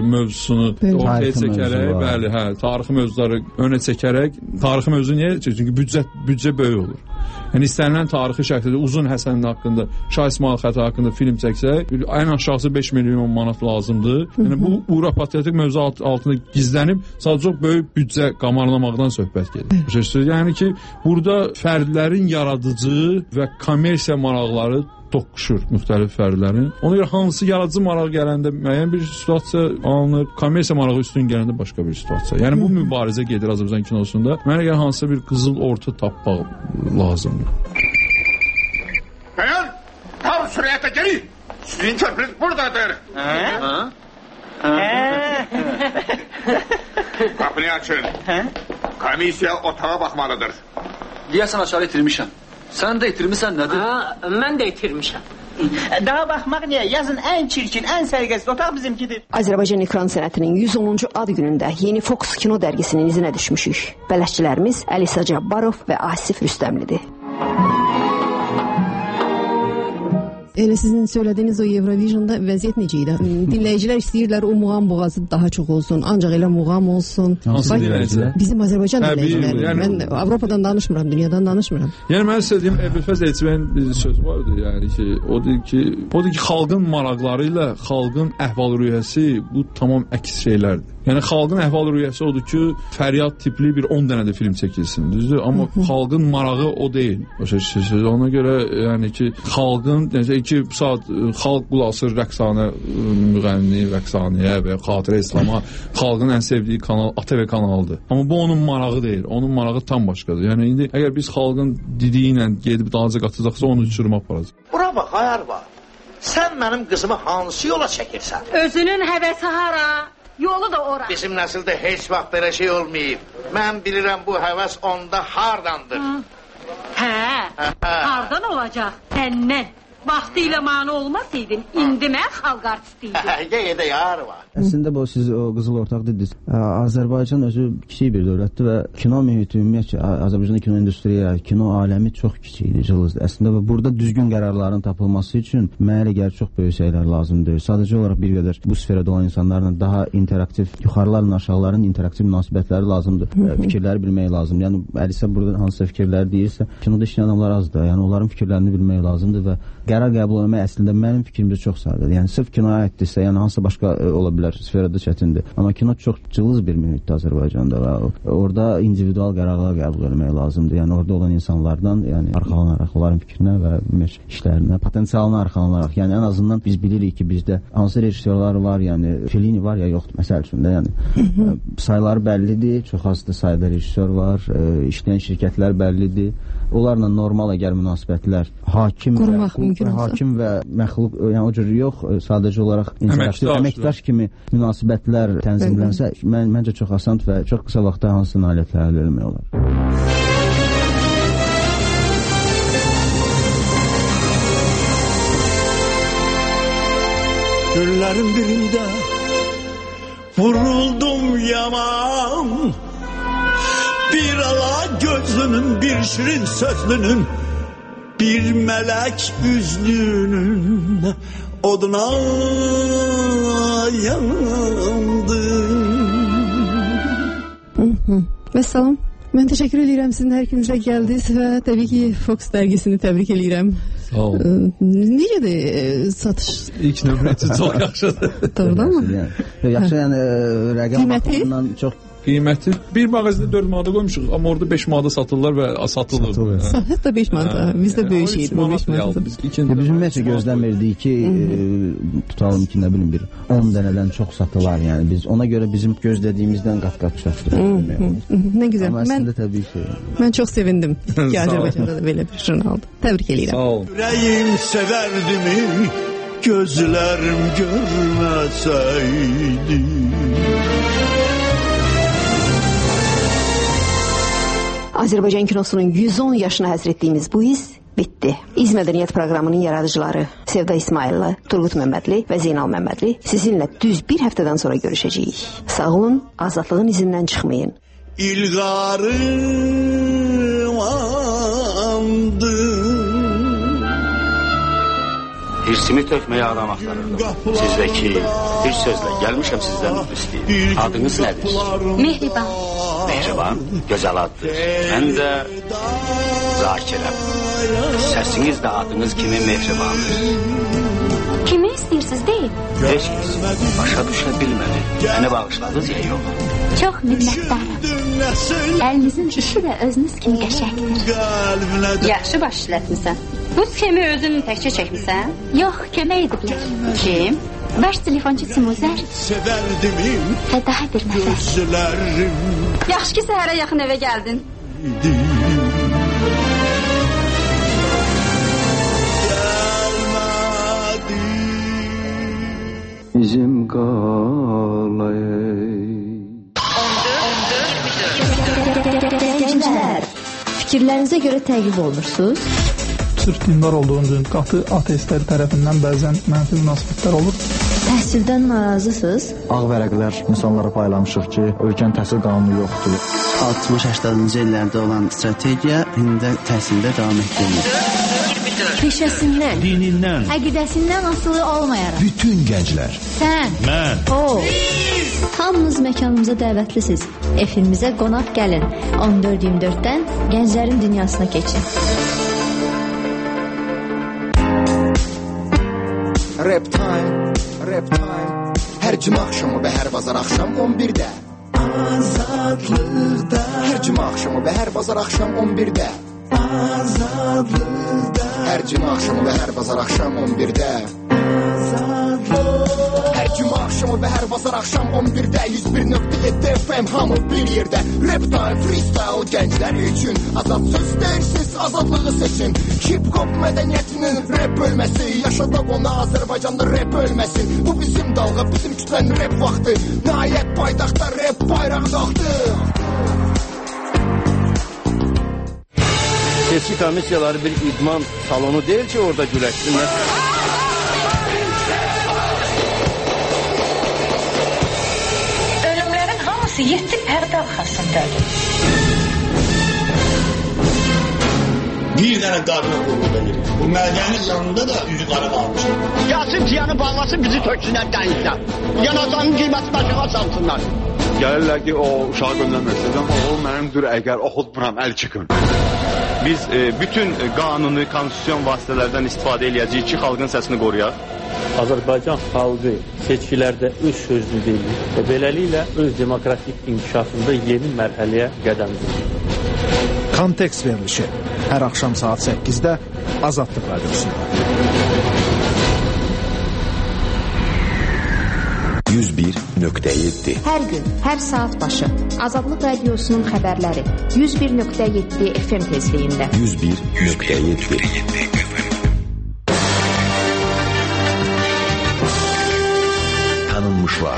mövzusunu ortaya çəkərək, bəli, hə, tarixi mövzuları önə çəkərək, tarixi mövzu niyə? Çünki büdcə böyük olur. Yəni istənilən tarixi şəkildə Uzun Həsənin haqqında, Şah İsmayıl xətti haqqında film çəksək, ən aşağısı 5 milyon manat lazımdır. Yəni bu patriotik mövzu altında gizlənib sadəcə böyük büdcə qamarlamaqdan söhbət gedir. Yəni ki, burada fərdlərin yaradıcı və kommersiya maraqları toqquşur müxtəlif fərdlərin. Ona görə hansı yaradıcı maraq gələndə müəyyən bir situasiya alınır, kommersiya marağı üstün gələndə başqa bir situasiya. Yəni bu mübarizə gedir Azərbaycan kinosunda. Mənə görə hansısa bir qızıl orta tapmaq lazımdır. Bayan, tam sürəyətə gəlin. Sizin köprünüz buradadır. Qapını açın. Komissiya otağa baxmalıdır. Deyəsən aşağı itirmişəm. Sən də itirmişsən nədir? Mən də itirmişəm. Daha baxmaq niyə? Yazın ən çirkin, ən sərgəsiz otaq bizimkidir. Azərbaycan ekran sənətinin 110-cu ad günündə Yeni Fox kino dərgisinin izinə düşmüşük. Bələdçilərimiz Əlisa Cabbarov və Asif Rüstəmlidir. Elə sizin söylədiyiniz o Eurovision'da vəziyyət necə idi? Dinləyicilər istəyirlər o muğam boğazı daha çox olsun, ancaq elə muğam olsun. Hansı dinləyicilər? Bizim Azərbaycan dinləyiciləri. Yəni, mən Avropadan danışmıram, dünyadan danışmıram. Yəni mən sizə deyim, Əbülfəz Elçibəyin bir söz vardı, yəni ki, o deyir ki, xalqın maraqları ilə xalqın əhval-ruhiyyəsi bu tamam əks şeylərdir. Yəni xalqın əhval-ruhiyyəsi odur ki, Fəryad tipli bir 10 dənə də film çəkilsin, düzdür? Amma xalqın marağı o deyil. Ona görə yəni ki, xalqın 2 saat xalq qulasır rəqsanə müğənni, rəqsaniyə və xatirə İslama xalqın ən sevdiyi kanal ATV kanalıdır. Amma bu onun marağı deyil. Onun marağı tam başqadır. Yəni indi əgər biz xalqın dediyi ilə gedib dalaca qatacaqsa onu uçuruma aparacaq. Bura bax, ayar bax. Sən mənim qızımı hansı yola çəkirsən? Özünün həvəsi hara? Yolu da ora. Bizim nəsildə heç vaxt belə şey olmayıb. Mən bilirəm bu həvəs onda hardandır. Hardan olacaq? Səndən. Vaxtilə mane olmasaydın, indi mən xalq artistiydim. Yedə yar var. Əslində bu siz o qızıl ortaq dediniz. Azərbaycan özü kiçik bir dövlətdir və kino mühiti ümumiyyətlə Azərbaycanda kino industriya, kino aləmi çox kiçikdir, cılızdır. Əslində burada düzgün qərarların tapılması üçün mənə elə gəlir çox böyük şeylər lazımdır. Sadəcə olaraq bir qədər bu sferdə olan insanlarla daha interaktiv, yuxarılarla aşağıların interaktiv münasibətləri lazımdır. Fikirləri bilmək lazımdır. Yəni Əlisə burada hansısa fikirləri deyirsə, kinoda işləyən adamlar azdır. Yəni onların fikirlərini bilmək lazımdır və qərar qəbul etmək əslində mənim fikrimcə çox sadədir. Yəni sırf kinoya aiddirsə, yəni hansısa başqa ola bilər, sferada çətindir. Amma kino çox cılız bir mühitdir Azərbaycanda və orada individual qərarlar qəbul etmək lazımdır. Yəni orada olan insanlardan, yəni arxalanaraq, onların fikrinə və işlərinə, potensialına arxalanaraq. Yəni ən azından biz bilirik ki, bizdə hansı rejissorlar var, yəni Fellini var ya yoxdur məsəl üçün də, yəni sayıları bəllidir, çox azdır sayda rejissor var, işləyən şirkətlər bəllidir. Onlarla normal əgər münasibətlər hakim və məxluq, yəni o cür yox, sadəcə olaraq əməkdaş kimi münasibətlər tənzimlənsə, məncə çox asandır və çox qısa vaxtda hansı nailiyyətlər əldə etmək olar. Günlərin birində vuruldum yaman, bir ala gözünün, bir şirin sözlünün, bir melek üzlünün oduna yandım. Vəssalam. Mən təşəkkür edirəm sizin hər ikinizə gəldiniz və təbii ki Fox dərgisini təbrik edirəm. Sağ olun. Necədir satış? İlk nömrəsi çox yaxşıdır. Doğrudan mı? Yaxşı, yəni rəqəm baxımından çox qiyməti bir mağazada 4 manata qoymuşuq, amma orada 5 manata satırlar və satılır. Hətta 5 manata. Bizdə böyük şeydir bu 5 manata. Bizim ümumiyyətlə gözləmirdik ki, tutalım ki, nə bilim bir 10 dənədən çox satılar. Yəni biz ona görə bizim gözlədiyimizdən qat-qat çoxdur. Nə gözəl. Amma əslində təbii ki. Mən çox sevindim ki, Azərbaycanda da belə bir jurnaldır. Təbrik edirəm. Sağ ol. Ürəyim sevərdimi, gözlərim görməsəydi. Azərbaycan kinosunun 110 yaşına həsr etdiyimiz bu iz bitdi. İz Mədəniyyət proqramının yaradıcıları Sevda İsmailli, Turgut Məmmədli və Zeynal Məmmədli sizinlə düz bir həftədən sonra görüşəcəyik. Sağ olun, azadlığın izindən çıxmayın. İlğarım andı. Hirsimi tökməyə adam axtarırdım. Sizdəki bir sözlə gəlmişəm sizdən üzr istəyim. Adınız nədir? Mehriban. Mehriban, gözəl addır. Mən də Zakirəm. Səsiniz də adınız kimi mehribandır. Kimi istəyirsiniz deyil? Heç kəs başa düşə bilmədi. Məni bağışladınız ya yox. Çox minnətdarım. Əlinizin işi də özünüz kimi qəşəngdir. Yaxşı baş işlətmisən. Bu sxemi özün təkcə çəkmisən? Yox, kömək ediblər. Kim? Baş telefonçu Simuzər və daha bir nəfər. Yaxşı ki, səhərə yaxın evə gəldin. Bizim qalay. Fikirlərinizə görə təqib olunursunuz? Sırf dindar olduğun üçün qatı ateistlər tərəfindən bəzən mənfi münasibətlər olur. Təhsildən narazısınız? Ağ vərəqlər insanlara paylamışıq ki, ölkənin təhsil qanunu yoxdur. 60-80-cı illərdə olan strategiya indi təhsildə davam etdirilir. Peşəsindən, dinindən, əqidəsindən asılı olmayaraq. Bütün gənclər. Sən, mən, o. Hamınız məkanımıza dəvətlisiniz. Efimizə qonaq gəlin. 14-24-dən gənclərin dünyasına keçin. Rap time, rap time. Hər cümə axşamı və hər bazar axşam 11-də. Azadlıqda. Hər cümə axşamı və hər bazar axşam 11-də. Azadlıqda. Hər cümə axşamı və hər bazar axşam 11-də. Hər cümə axşamı və hər bazar axşam 11-də 101.7 FM hamı bir yerdə. Rap time, freestyle gənclər üçün. Azad söz deyirsiz, azadlığı seçin. Hip-hop mədəniyyətinin rap bölməsi. Yaşadaq ona Azərbaycanda rap ölməsin. Bu bizim dalğa, bizim kütlənin rap vaxtı. Nəhayət paytaxtda rap bayrağı qalxdı. Seçki komissiyaları bir idman salonu deyil ki, orada güləşsinlər. Ölümlərin hamısı 7 pərdə arxasındadır. Bir dənə qadına qulluq edir. Bu mədənin yanında da üzü qara qalmışdır. Gəlsin piyanı bağlasın, bizi töksünlər dənizdən. Yanacağının qiyməti başına salsınlar. Gəlirlər ki, o uşağı göndərməksiniz, amma o mənimdir, əgər oxutmuram, əl çıxın. Biz bütün qanuni, konstitusyon vasitələrdən istifadə eləyəcəyik ki, xalqın səsini qoruyaq. Azərbaycan xalqı seçkilərdə öz sözünü deyir və beləliklə öz demokratik inkişafında yeni mərhələyə qədən qoyur. Kontekst verilişi hər axşam saat 8-də Azadlıq Radiosunda. 101.7 Hər gün, hər saat başı Azadlıq Radiosunun xəbərləri 101.7 FM tezliyində 101.7 Tanınmışlar.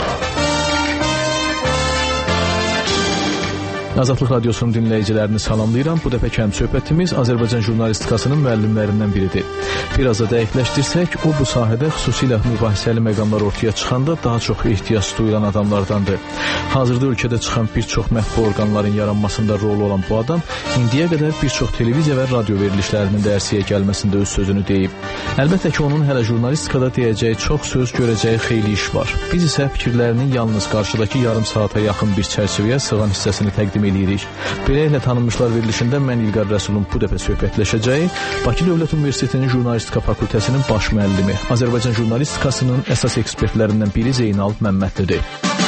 Azadlıq Radiosunun dinləyicilərini salamlayıram. Bu dəfə kənd söhbətimiz Azərbaycan jurnalistikasının müəllimlərindən biridir. Biraz da dəqiqləşdirsək, o bu sahədə xüsusilə mübahisəli məqamlar ortaya çıxanda daha çox ehtiyac duyulan adamlardandır. Hazırda ölkədə çıxan bir çox mətbu orqanların yaranmasında rolu olan bu adam indiyə qədər bir çox televiziya və radio verilişlərinin də ərsəyə gəlməsində öz sözünü deyib. Əlbəttə ki, onun hələ jurnalistikada deyəcəyi çox söz, görəcəyi xeyli iş var. Biz isə fikirlərinin yalnız qarşıdakı yarım saata yaxın bir çərçivəyə sığan hissəsini təqdim edirik. Beləliklə tanınmışlar verilişində mən İlqar Rəsulun bu dəfə söhbətləşəcəyi Bakı Dövlət Universitetinin Jurnalistika Fakültəsinin baş müəllimi, Azərbaycan jurnalistikasının əsas ekspertlərindən biri Zeynal Məmmədlidir.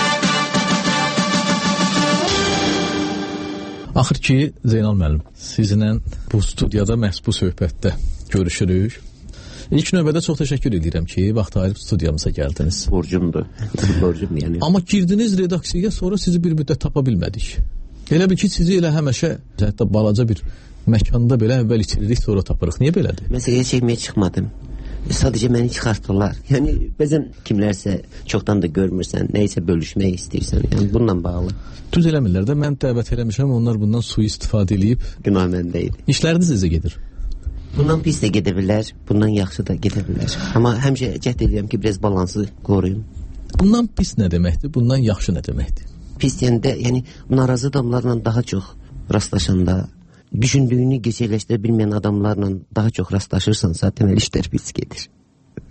Axır ki, Zeynal müəllim, sizinlə bu studiyada məhz bu söhbətdə görüşürük. İlk növbədə çox təşəkkür edirəm ki, vaxt ayırıb studiyamıza gəldiniz. Borcumdur. Borcum yəni. Amma girdiniz redaksiyaya, sonra sizi bir müddət tapa bilmədik. Elə bil ki, sizi elə həmişə, hətta balaca bir məkanda belə əvvəl içiririk, sonra tapırıq. Niyə belədir? Məsələyə çəkməyə çıxmadım. Sadəcə məni çıxartdılar. Yəni, bəzən kimlərsə çoxdan da görmürsən, nəyisə bölüşmək istəyirsən. Yəni, bununla bağlı. Düz eləmirlər də, mən dəvət eləmişəm, onlar bundan sui-istifadə edib. Günah məndə idi. İşləriniz necə gedir? Bundan pis də gedə bilər, bundan yaxşı da gedə bilər. Amma həmişə cəhd edirəm ki, biraz balansı qoruyum. Bundan pis nə deməkdir, bundan yaxşı nə deməkdir? Pis deyəndə, yəni narazı adamlarla daha çox rastlaşanda, düşündüyünü gerçəkləşdirə bilməyən adamlarla daha çox rastlaşırsansa, deməli işlər pis gedir.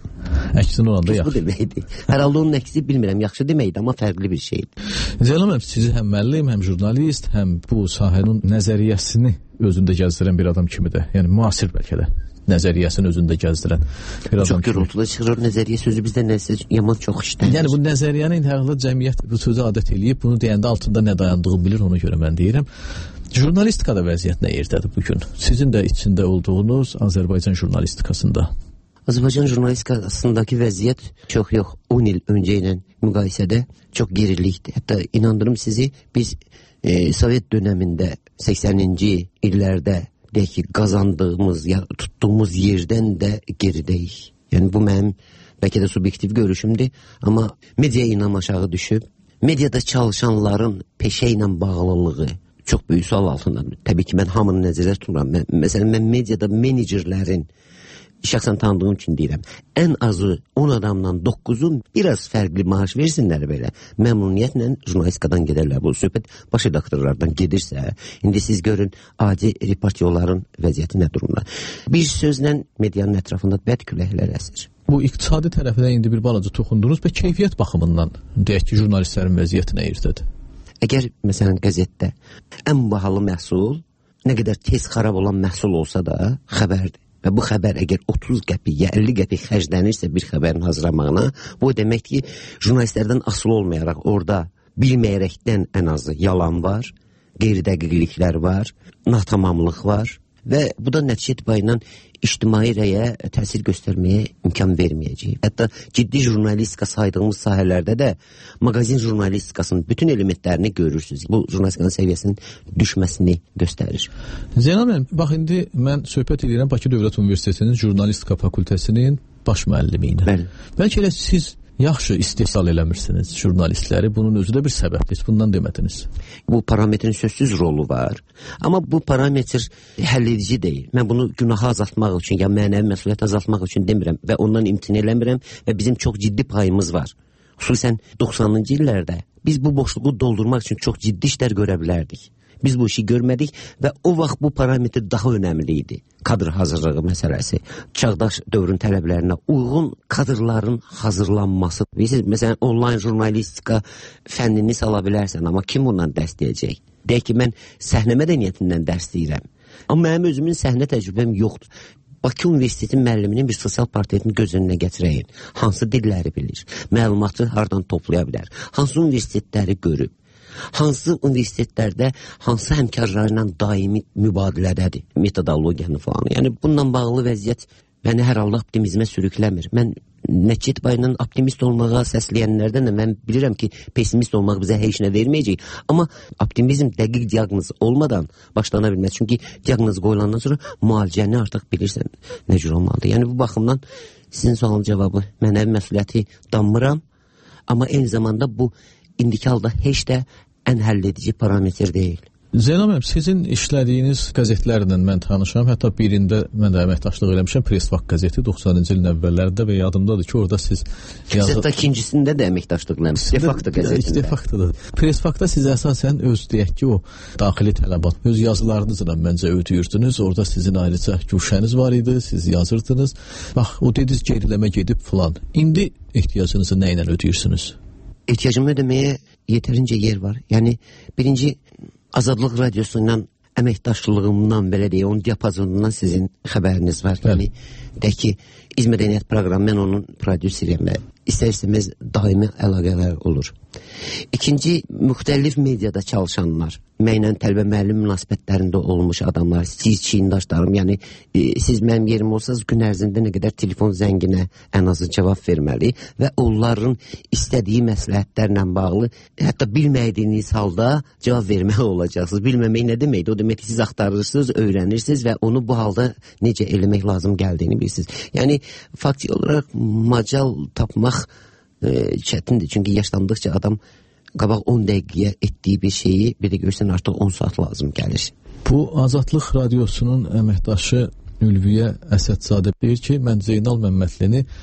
Əksin olanda yaxşı. Bu deməkdir. Hər halda onun əksi bilmirəm, yaxşı deməkdir, amma fərqli bir şeydir. Zeynal müəllim, sizi həm müəllim, həm jurnalist, həm bu sahənin nəzəriyyəsini özündə gəzdirən bir adam kimidir. Yəni müasir bəlkə də nəzəriyyəsini özündə gəzdirən bir adam. Çox gürültülü çıxır nəzəriyyə sözü bizdə nəsə yaman çox işlənir. Yəni bu nəzəriyyəni intihaqlı cəmiyyət bu sözü adət eləyib, bunu deyəndə altında nə dayandığını bilir, ona görə mən deyirəm. Jurnalistikada vəziyyət nə yerdədir bugün? Sizin də içində olduğunuz Azərbaycan jurnalistikasında. Azərbaycan jurnalistikasındakı vəziyyət çox yox, 10 il öncə ilə müqayisədə çox gerilikdir. Hətta inandırım sizi, biz Sovet dönəmində 80-ci illərdə deyək ki, qazandığımız, tutduğumuz yerdən də geridəyik. Yəni bu mənim bəlkə də subyektiv görüşümdür, amma media inam aşağı düşüb, mediada çalışanların peşə ilə bağlılığı çox böyük sual altındadır. Təbii ki, mən hamını nəzərdə tuturam. Məsələn, mən mediada menecerlərin şəxsən tanıdığım üçün deyirəm, ən azı 10 adamdan 9'u biraz fərqli maaş versinlər belə, məmnuniyyətlə jurnalistikadan gedərlər. Bu söhbət baş redaktorlardan gedirsə, indi siz görün, adi reportyorların vəziyyəti nə durumda. Bir sözlə medianın ətrafında bəd küləklər əsir. Bu iqtisadi tərəfdən indi bir balaca toxundunuz və keyfiyyət baxımından deyək ki, jurnalistlərin vəziyyəti nə yerdədir? Əgər, məsələn, qəzetdə ən bahalı məhsul, nə qədər tez xarab olan məhsul olsa da xəbərdir. Və bu xəbər əgər 30 qəpik ya 50 qəpik xərclənirsə bir xəbərin hazırlamağına, bu demək ki, jurnalistlərdən asılı olmayaraq orada bilməyərəkdən ən azı yalan var, qeyri-dəqiqliklər var, natamamlıq var və bu da nəticə etibarıyla ictimai rəyə təsir göstərməyə imkan verməyəcək. Hətta ciddi jurnalistika saydığımız sahələrdə də maqazin jurnalistikasının bütün elementlərini görürsünüz. Bu jurnalistikanın səviyyəsinin düşməsini göstərir. Zeynal müəllim, bax indi mən söhbət edirəm Bakı Dövlət Universitetinin jurnalistika fakültəsinin baş müəllimi ilə. Bəli. Bəlkə elə siz yaxşı istehsal eləmirsiniz jurnalistləri. Bunun özü də bir səbəbdir. Bundan demədiniz. Bu parametrin sözsüz rolu var. Amma bu parametr həll edici deyil. Mən bunu günaha azaltmaq üçün, ya mənəvi məsuliyyət azaltmaq üçün demirəm və ondan imtina eləmirəm və bizim çox ciddi payımız var. Xüsusən 90-cı illərdə biz bu boşluğu doldurmaq üçün çox ciddi işlər görə bilərdik. Biz bu işi görmədik və o vaxt bu parametr daha önəmli idi. Kadr hazırlığı məsələsi, çağdaş dövrün tələblərinə uyğun kadrların hazırlanması. Məsələn, onlayn jurnalistika fənnini sala bilərsən, amma kim bundan dəstəyəcək? Deyək ki, mən səhnə mədəniyyətindən dərsləyirəm. Amma mənim özümün səhnə təcrübəm yoxdur. Bakı Universiteti müəlliminin bir sosial portretini göz önünə gətirəyin. Hansı dilləri bilir? Məlumatı hardan toplaya bilər? Hansı universitetləri görüb? Hansı universitetlərdə, hansı həmkarlarla daimi mübadilədədir, metodologiyanı falan. Yəni, bununla bağlı vəziyyət məni hər halda optimizmə sürükləmir. Mən nəticə etibarıyla optimist olmağa səsləyənlərdən də mən bilirəm ki, pessimist olmaq bizə heç nə verməyəcək. Amma optimizm dəqiq diaqnoz olmadan başlana bilməz. Çünki diaqnoz qoyulandan sonra müalicəni artıq bilirsən nə cür olmalıdır. Yəni, bu baxımdan sizin sualın cavabı mənəvi məsuliyyəti danmıram. Amma eyni zamanda bu indiki halda heç də ən həll edici parametr deyil. Zeynal müəllim, sizin işlədiyiniz qəzetlərlə mən tanışam. Hətta birində mən də əməkdaşlıq eləmişəm, Pressvak qəzeti 90-cı ilin əvvəllərində və yadımdadır ki, orada siz Hətta ikincisində də əməkdaşlıq eləmişəm. İstefakta qəzetində. İstefaktadır. Pressvakda siz əsasən öz deyək ki, o daxili tələbat, öz yazılarınızla məncə ödəyirdiniz. Orada sizin ayrıca güşəniz var idi, siz yazırdınız. Bax, o dediniz geriləmə gedib filan. İndi ehtiyacınızı nə ilə ödəyirsiniz? Ehtiyacımı ödəməyə yetərincə yer var. Yəni, birinci Azadlıq Radiosundan əməkdaşlığımdan, belə deyək, onun diapazonundan sizin xəbəriniz var. Yəni, deyək ki, İzmədəniyyət proqramı, mən onun prodüseriyəm və istər-istəməz daimi əlaqələr olur. İkinci, müxtəlif mediada çalışanlar, mənlə tələbə müəllim münasibətlərində olmuş adamlar, siz çiyndaşlarım, yəni siz mənim yerim olsanız gün ərzində nə qədər telefon zənginə ən azı cavab verməli və onların istədiyi məsləhətlərlə bağlı, hətta bilmədiyiniz halda cavab verməli olacaqsınız. Bilməmək nə deməkdir? O demək ki, siz axtarırsınız, öyrənirsiniz və onu bu halda necə eləmək lazım gəldiyini bilirsiniz. Yəni, faktik olaraq macal tapmaq çətindir. Çünki yaşlandıqca adam qabaq 10 dəqiqəyə etdiyi bir şeyi bir də görsən artıq 10 saat lazım gəlir. Bu Azadlıq Radiosunun əməkdaşı Ülviyə Əsədzadə deyir ki, mən Zeynal Məmmədlini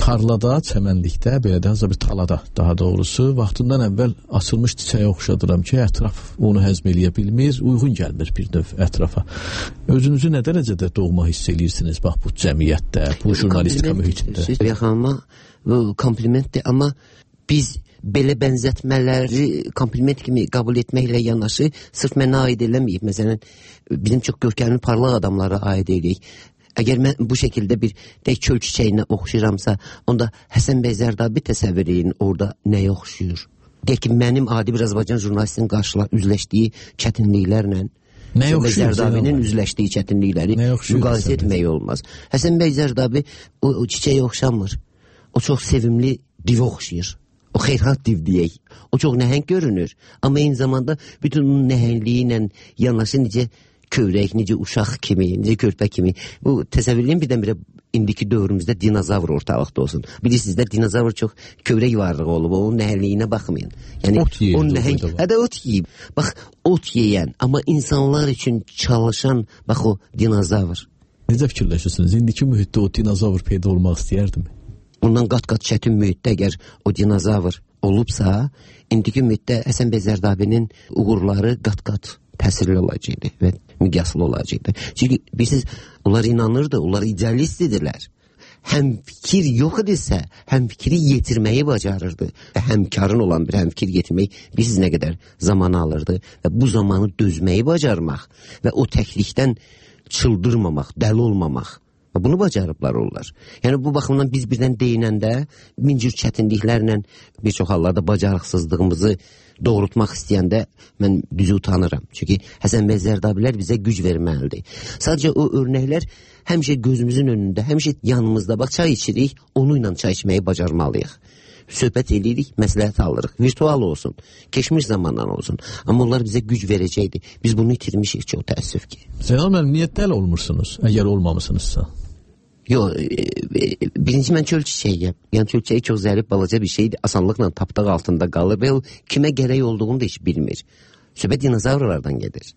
tarlada, çəmənlikdə, belə də hazır bir talada daha doğrusu vaxtından əvvəl açılmış çiçəyə oxşadıram ki, ətraf onu həzm eləyə bilmir, uyğun gəlmir bir növ ətrafa. Özünüzü nə dərəcədə doğma hiss eləyirsiniz bax bu cəmiyyətdə, bu jurnalistika mühitində? Yaxanma bu komplimentdir, amma biz belə bənzətmələri kompliment kimi qəbul etməklə yanaşı sırf mənə aid eləməyib. Məsələn, bizim çox görkəmli parlaq adamlara aid eləyik. Əgər mən bu şəkildə bir çöl çiçəyinə oxşayıramsa, onda Həsən bəy Zərdabi təsəvvür edin orada nəyə oxşuyur? Deyək ki, mənim adi bir Azərbaycan jurnalistinin üzləşdiyi çətinliklərlə Zərdabinin üzləşdiyi çətinlikləri müqayisə etmək olmaz. Həsən bəy Zərdabi o çiçəyə oxşamır. O çox sevimli divə oxşayır. O xeyirxah div deyək. O çox nəhəng görünür. Amma eyni zamanda bütün onun nəhəngliyi ilə yanaşı necə kövrək, necə uşaq kimi, necə körpə kimi. Bu təsəvvürləyin birdən-birə indiki dövrümüzdə dinozavr ortalıqda olsun. Bilirsiniz də dinozavr çox kövrək varlığı olub. Onun nəhəngliyinə baxmayın. Yəni, ot yeyir. Hədə ot yeyib. Bax, ot yeyən, amma insanlar üçün çalışan, bax o dinozavr. Necə fikirləşirsiniz? İndiki mühitdə o dinozavr peyda olmaq istəyərdimi? Ondan qat-qat çətin mühitdə əgər o dinozavr olubsa, indiki mühitdə Həsən bəy Zərdabinin uğurları qat-qat təsirli olacaqdı və miqyaslı olacaqdı. Çünki bilirsiniz, onlar inanırdı, onlar idealistdirlər. Həm fikir yox idisə, həm fikri yetirməyi bacarırdı. Və həmkarın olan bir həm fikir yetirmək bilirsiniz nə qədər zaman alırdı və bu zamanı dözməyi bacarmaq və o təklikdən çıldırmamaq, dəli olmamaq. Bunu bacarıblar onlar. Yəni bu baxımdan biz birdən deyinəndə min cür çətinliklərlə bir çox hallarda bacarıqsızlığımızı doğrultmaq istəyəndə mən düzü utanıram. Çünki Həsən bəy Zərdabilər bizə güc verməlidir. Sadəcə o örnəklər həmişə gözümüzün önündə, həmişə yanımızda. Bax, çay içirik, onunla çay içməyi bacarmalıyıq. Söhbət edirik, məsləhət alırıq. Virtual olsun, keçmiş zamandan olsun. Amma onlar bizə güc verəcəkdi. Biz bunu itirmişik çox təəssüf ki. Zeynal müəllim, niyə dəli olmursunuz, əgər olmamısınızsa? Yox, birinci mən çöl çiçəyiyəm. Yəni çöl çiçəyi çox zərif, balaca bir şeydir. Asanlıqla tapdaq altında qalır və o kimə gərək olduğunu da heç bilmir. Söhbət dinozavrlardan gedir.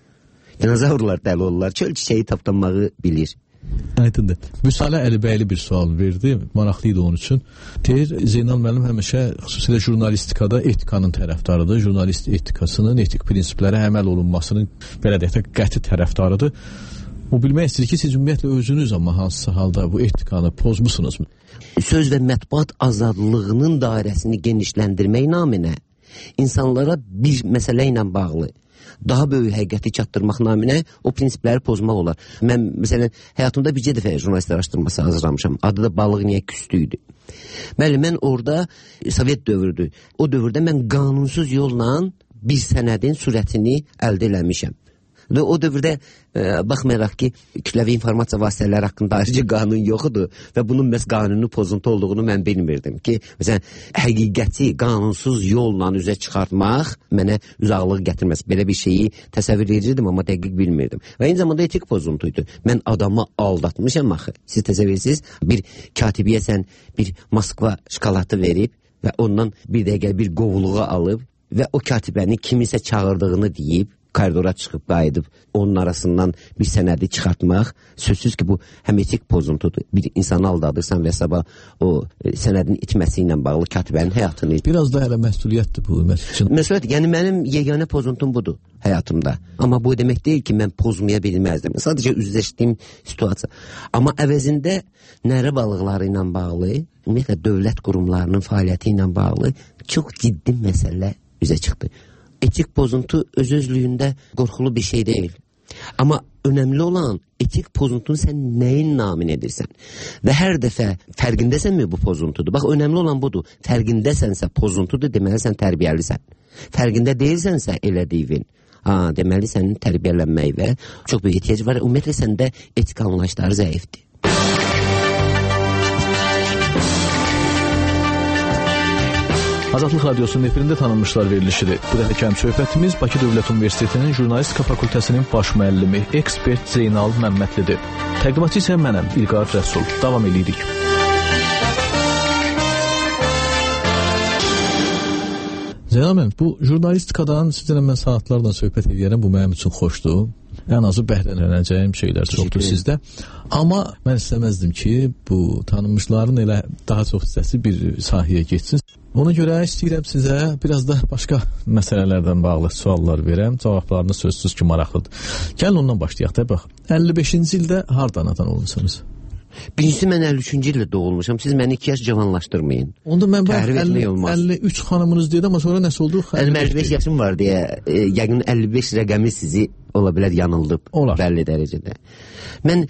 Dinozavrlar dəli olurlar, çöl çiçəyi tapdanmağı bilir. Aydındır. Vüsalə Əlibəyli bir sual verdi, maraqlıydı onun üçün. Deyir, Zeynal müəllim həmişə xüsusilə jurnalistikada etikanın tərəfdarıdır. Jurnalist etikasının, etik prinsiplərə əməl olunmasının belə deyək də qəti tərəfdarıdır. O bilmək istəyir ki, siz ümumiyyətlə özünüz amma hansısa halda bu etikanı pozmusunuzmu? Söz və mətbuat azadlığının dairəsini genişləndirmək naminə insanlara bir məsələ ilə bağlı daha böyük həqiqəti çatdırmaq naminə o prinsipləri pozmaq olar. Mən, məsələn, həyatımda bircə dəfə jurnalist araşdırması hazırlamışam. Adı da Balıq niyə küstü idi. Bəli, mən orada Sovet dövrüdür. O dövrdə mən qanunsuz yolla bir sənədin sürətini əldə eləmişəm. Və o dövrdə baxmayaraq ki, kütləvi informasiya vasitələri haqqında ayrıca qanun yoxdur və bunun məhz qanuni pozuntu olduğunu mən bilmirdim ki, məsələn, həqiqəti qanunsuz yolla üzə çıxartmaq mənə uzaqlıq gətirməz. Belə bir şeyi təsəvvür edirdim, amma dəqiq bilmirdim. Və eyni zamanda etik pozuntuydu. Mən adamı aldatmışam axı. Siz təsəvvür edirsiniz, bir katibiyyə sən bir Moskva şokolatı verib və ondan bir dəqiqə bir qovluğa alıb və o katibəni kimisə çağırdığını deyib, koridora çıxıb qayıdıb onun arasından bir sənədi çıxartmaq, sözsüz ki, bu həm etik pozuntudur. Bir insanı aldadırsan və sabah o sənədin itməsi ilə bağlı katibənin həyatını... Biraz da hələ məsuliyyətdir bu. Məsuliyyət, yəni mənim yeganə pozuntum budur həyatımda. Amma bu demək deyil ki, mən pozmaya bilməzdim. Sadəcə üzləşdiyim situasiya. Amma əvəzində nərə balıqları ilə bağlı, ümumiyyətlə dövlət qurumlarının fəaliyyəti ilə bağlı çox ciddi məsələ üzə çıxdı. Etik pozuntu öz-özlüyündə qorxulu bir şey deyil. Amma önəmli olan etik pozuntunu sən nəyin namin edirsən? Və hər dəfə fərqindəsənmi bu pozuntudur? Bax, önəmli olan budur. Fərqindəsənsə pozuntudur, deməli sən tərbiyəlisən. Fərqində deyilsənsə elədiyin, deməli sənin tərbiyələnmək və çox böyük ehtiyac var. Ümumiyyətlə səndə etik anlayışları zəifdir. Azadlıq Radiosunun efirində tanınmışlar verilişidir. Bu dəfəki söhbətimiz Bakı Dövlət Universitetinin Jurnalistika Fakültəsinin baş müəllimi, ekspert Zeynal Məmmədlidir. Təqdimatçı isə mənəm, İlqar Rəsul. Davam edirik. Zeynal müəllim, bu jurnalistikadan sizlə mən saatlarla söhbət edirəm, bu mənim üçün xoşdur. ən azı bəhrələnəcəyim şeylər çoxdur sizdə. Amma mən istəməzdim ki, bu tanınmışların elə daha çox hissəsi bir sahəyə getsin. Ona görə istəyirəm sizə biraz da başqa məsələlərdən bağlı suallar verəm. Cavablarınız sözsüz ki, maraqlıdır. Gəlin ondan başlayaq da. Bax, 55-ci ildə harda anadan olmusunuz? Birincisi, mən 53-cü ildə doğulmuşam. Siz məni 2 yaş cavanlaşdırmayın. Onda mən 53 xanımınız deyədim, amma sonra nəsə oldu? 55 yaşım var deyə, yəqin 55 rəqəmi sizi ola bilər yanıldıb. Olar. Bəlli dərəcədə. Mən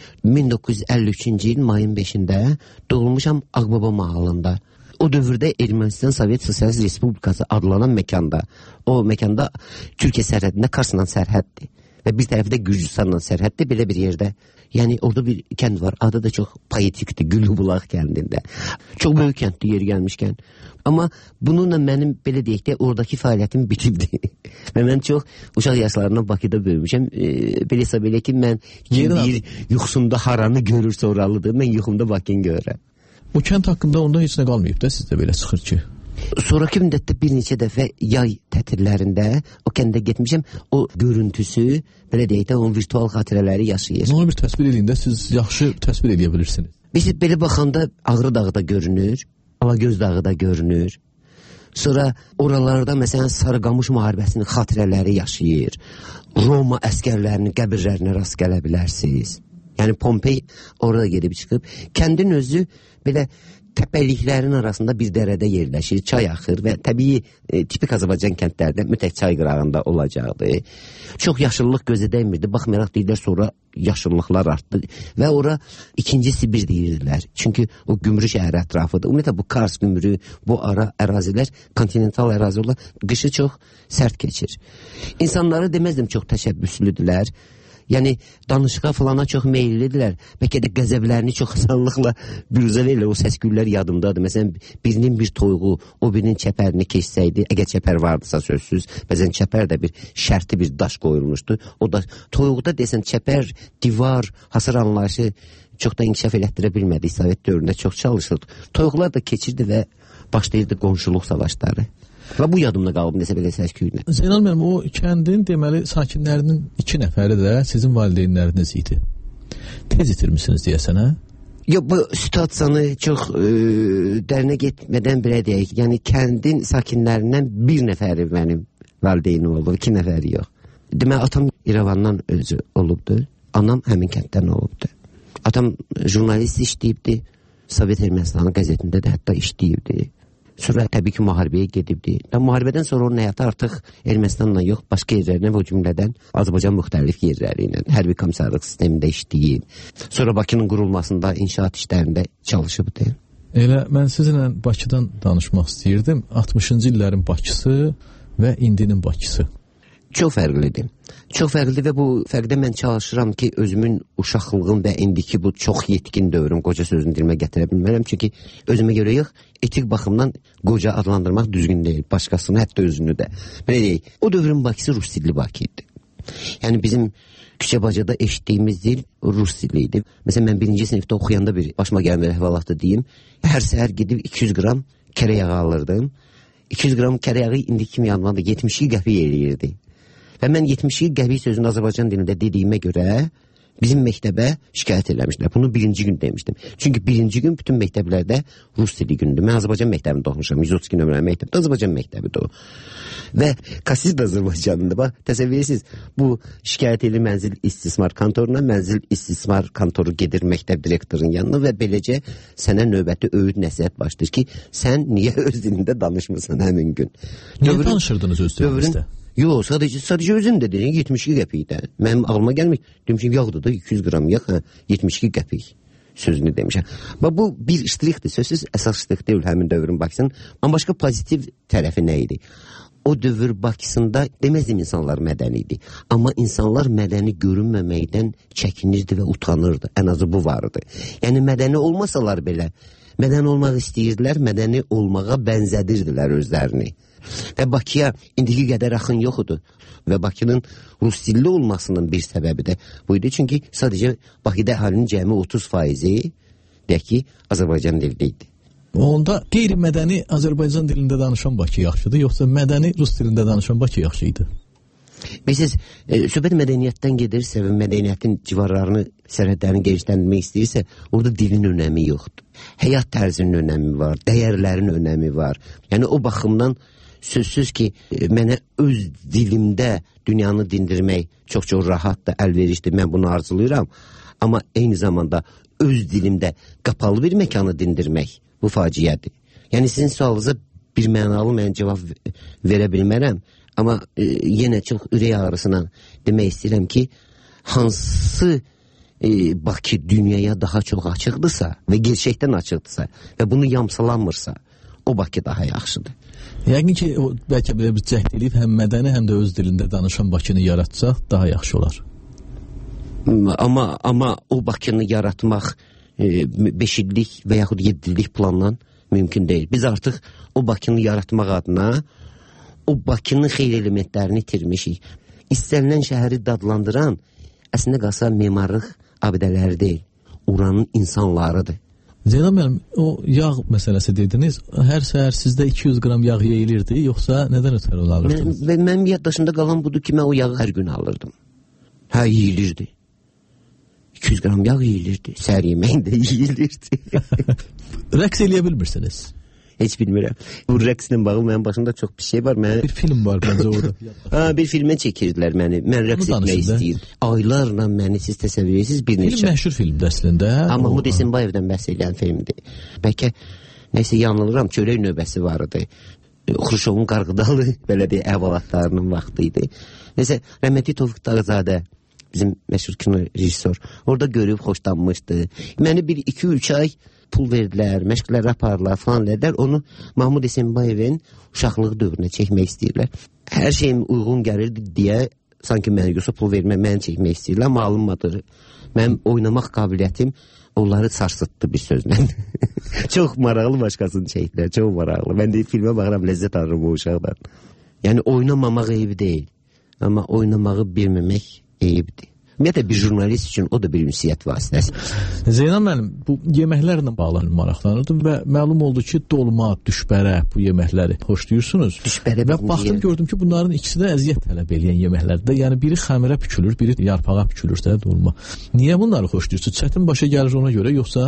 1953-cü il mayın 5-də doğulmuşam Ağbaba mahalında. O dövrdə Ermənistan Sovet Sosialist Respublikası adlanan məkanda, o məkanda Türkiyə sərhədində Karsla sərhəddir və bir tərəfdə Gürcüstanla sərhəddir, belə bir yerdə. Yəni orada bir kənd var, adı da çox poetikdir, Güllübulaq kəndində. Çox böyük kənddir yeri gəlmişkən. Amma bununla mənim, belə deyək də, oradakı fəaliyyətim bitibdir. Və mən çox uşaq yaşlarından Bakıda böyümüşəm. Belə hesab elə ki, mən bir yuxusunda haranı görür sonralıdır, mən yuxumda Bakını görürəm. Bu kənd haqqında onda heç nə qalmayıb da sizdə belə çıxır ki? Sonraki müddətdə bir neçə dəfə yay tətillərində o kəndə getmişəm. O görüntüsü, belə deyək də, onun virtual xatirələri yaşayır. Nə bir təsvir edin də, siz yaxşı təsvir edə bilirsiniz. Biz belə baxanda Ağrı dağı da görünür, Alagöz dağı da görünür. Sonra oralarda məsələn Sarıqamış müharibəsinin xatirələri yaşayır. Roma əskərlərinin qəbirlərinə rast gələ bilərsiniz. Yəni Pompey orada gedib çıxıb. Kəndin özü belə təpəliklərin arasında bir dərədə yerləşir, çay axır və təbii tipik Azərbaycan kəndlərdə mütləq çay qırağında olacaqdı. Çox yaşıllıq gözə dəymirdi, baxmayaraq deyirlər sonra yaşıllıqlar artdı və ora 2-ci Sibir deyirdilər. Çünki o Gümrü şəhəri ətrafıdır. Ümumiyyətlə bu Kars, Gümrü, bu ara ərazilər, kontinental ərazi olan qışı çox sərt keçir. İnsanları deməzdim çox təşəbbüslüdülər. Yəni danışığa falana çox meyillidirlər. Bəlkə də qəzəblərini çox asanlıqla büruzə verirlər. O səs-küylər yadımdadır. Məsələn, birinin bir toyuğu, o birinin çəpərini keçsəydi, əgər çəpər vardısa sözsüz, məsələn, çəpər də bir şərti bir daş qoyulmuşdu. O da toyuqda desən çəpər, divar, hasar anlayışı çox da inkişaf elətdirə bilmədi. Sovet dövründə çox çalışırdı. Toyuqlar da keçirdi və başlayırdı qonşuluq savaşları. Və bu yadımda qalıb nəsə belə səs-küylə. Zeynal müəllim, o kəndin deməli sakinlərinin 2 nəfəri də sizin valideynləriniz idi. Tez itirmisiniz deyəsən, hə? Yox, bu situasiyanı çox dərinə getmədən belə deyək. Yəni kəndin sakinlərindən 1 nəfəri mənim valideynim olub, 2 nəfəri yox. Demək, atam İrəvandan özü olubdu, anam həmin kənddən olubdu. Atam jurnalist işləyibdi, Sovet Ermənistanı qəzetində də hətta işləyibdi. Sonra təbii ki, müharibəyə gedibdi. Müharibədən sonra onun həyatı artıq Ermənistanla yox, başqa yerlərinə və o cümlədən Azərbaycan müxtəlif yerləri ilə hərbi komissarlıq sistemində işləyib. Sonra Bakının qurulmasında, inşaat işlərində çalışıbdı. Elə mən sizinlə Bakıdan danışmaq istəyirdim. 60-cı illərin Bakısı və indinin Bakısı. Çox fərqlidir. Çox fərqlidir və bu fərqdə mən çalışıram ki, özümün uşaqlığım və indiki bu çox yetkin dövrüm, qoca sözünü dilimə gətirə bilmərəm. Çünki özümə görə yox, etik baxımdan qoca adlandırmaq düzgün deyil. Başqasını, hətta özünü də. Belə deyək, o dövrün Bakısı rus dilli Bakı idi. Yəni bizim Küçəbacada eşitdiyimiz dil rus dili idi. Məsələn, mən 1-ci sinifdə oxuyanda bir başıma gələn bir əhvalatı deyim. Hər səhər gedib 200 qram kərə yağı alırdım. 200 qram kərə yağı indi kimi yanmadı, 72 qəpik eləyirdi. Və mən 72 qəpik sözünü Azərbaycan dilində dediyimə görə bizim məktəbə şikayət eləmişlər. Bunu 1-ci gün demişdim. Çünki 1-ci gün bütün məktəblərdə rus dili gündür. Mən Azərbaycan məktəbində oxumuşam. 132 nömrəli məktəbdə Azərbaycan məktəbidir o. Və Kasis də Azərbaycanında. Bax, təsəvvür edirsiniz, bu şikayət eli mənzil istismar kontoruna, mənzil istismar kontoru gedir məktəb direktorunun yanına və beləcə sənə növbəti öyüd nəsihət başlayır ki, sən niyə öz dilində danışmırsan həmin gün? Niyə danışırdınız öz dilinizdə? Yox, sadəcə özün də dedin, 72 qəpikdə. Mənim ağlıma gəlmir. Demişim, yağdır da 200 qram yağ, 72 qəpik sözünü demişəm. Bu bir ştrixdir, sözsüz əsas ştrix deyil həmin dövrün Bakısının. Amma başqa pozitiv tərəfi nə idi? O dövr Bakısında deməzdim insanlar mədəni idi. Amma insanlar mədəni görünməməkdən çəkinirdi və utanırdı. Ən azı bu vardı. Yəni mədəni olmasalar belə, mədəni olmaq istəyirdilər, mədəni olmağa bənzədirdilər özlərini. Və Bakıya indiki qədər axın yoxdur. Və Bakının rus dilli olmasının bir səbəbi də bu idi. Çünki sadəcə Bakıda əhalinin cəmi 30% deyək ki, Azərbaycan dilli idi. Onda qeyri-mədəni Azərbaycan dilində danışan Bakı yaxşıdır, yoxsa mədəni rus dilində danışan Bakı yaxşı idi? Bilirsiniz, söhbət mədəniyyətdən gedirsə və mədəniyyətin civarlarını, sərhədlərini genişləndirmək istəyirsə, orada dilin önəmi yoxdur. Həyat tərzinin önəmi var, dəyərlərin önəmi var. Yəni o baxımdan sözsüz ki, mənə öz dilimdə dünyanı dindirmək çox-çox rahatdır, əlverişdir, mən bunu arzulayıram. Amma eyni zamanda öz dilimdə qapalı bir məkanı dindirmək bu faciədir. Yəni sizin sualınıza bir mənalı mən cavab verə bilmərəm. Amma yenə çox ürək ağrısına demək istəyirəm ki, hansı Bakı dünyaya daha çox açıqdırsa və gerçəkdən açıqdırsa və bunu yamsalanmırsa, o Bakı daha yaxşıdır. Yəqin ki, o, bəlkə belə bir cəhd edib həm mədəni, həm də öz dilində danışan Bakını yaratsaq daha yaxşı olar. Amma o Bakını yaratmaq 5 illik və yaxud 7 illik planla mümkün deyil. Biz artıq o Bakını yaratmaq adına o Bakının xeyli elementlərini itirmişik. İstənilən şəhəri dadlandıran əslində qalsa memarlıq abidələri deyil, oranın insanlarıdır. Zeynal müəllim, o yağ məsələsi dediniz, hər səhər sizdə 200 qram yağ yeyilirdi, yoxsa nədən ötəri onu alırdınız? Mənim yaddaşımda qalan budur ki, mən o yağı hər gün alırdım. Hə, yeyilirdi. 200 qram yağ yeyilirdi, səhər yeməyində yeyilirdi. Rəqs eləyə bilmirsiniz? Heç bilmirəm. Bu rəqslə bağlı mənim başımda çox bir şey var. Bir film var məncə orada. Bir filmə çəkirdilər məni. Mən rəqs etmək istəyirdim. Aylarla məni siz təsəvvür edirsiniz bir neçə. Film məşhur filmdir əslində. Amma Mahmud Esenbayevdən bəhs edən filmdir. Bəlkə nəsə yanılıram, çörək növbəsi var idi. Xruşovun Qarğıdalı belediyə əhvalatlarının vaxtı idi. Nəsə, rəhmətli Tofiq Dağzadə, bizim məşhur kino rejissor, orada görüb xoşlanmışdı. Məni bir 2-3 ay pul verdilər, məşqlər aparırlar falan dedilər. Onu Mahmud Esenbayevin uşaqlığı dövrünə çəkmək istəyirlər. Hər şeyim uyğun gəlirdi deyə sanki mənə yoxsa pul vermə, mənə çəkmək istəyirlər, amma alınmadı. Mənim oynamaq qabiliyyətim onları sarsıtdı bir sözlə. Çox maraqlı başqasını çəkdilər, çox maraqlı. Mən də filmə baxıram, ləzzət alırım o uşaqdan. Yəni oynamamaq eybi deyil, amma oynamağı bilməmək eyibdir. Ümumiyyətlə bir jurnalist üçün o da bir ünsiyyət vasitəsi. Zeynal müəllim, bu yeməklərlə bağlı maraqlanırdım və məlum oldu ki, dolma, düşbərə bu yeməkləri xoşlayırsınız. Düşbərə və baxdım, gördüm ki, bunların ikisi də əziyyət tələb edən yeməklərdir. Yəni biri xəmirə bükülür, biri yarpağa bükülür də dolma. Niyə bunları xoşlayırsınız? Çətin başa gəlir ona görə, yoxsa?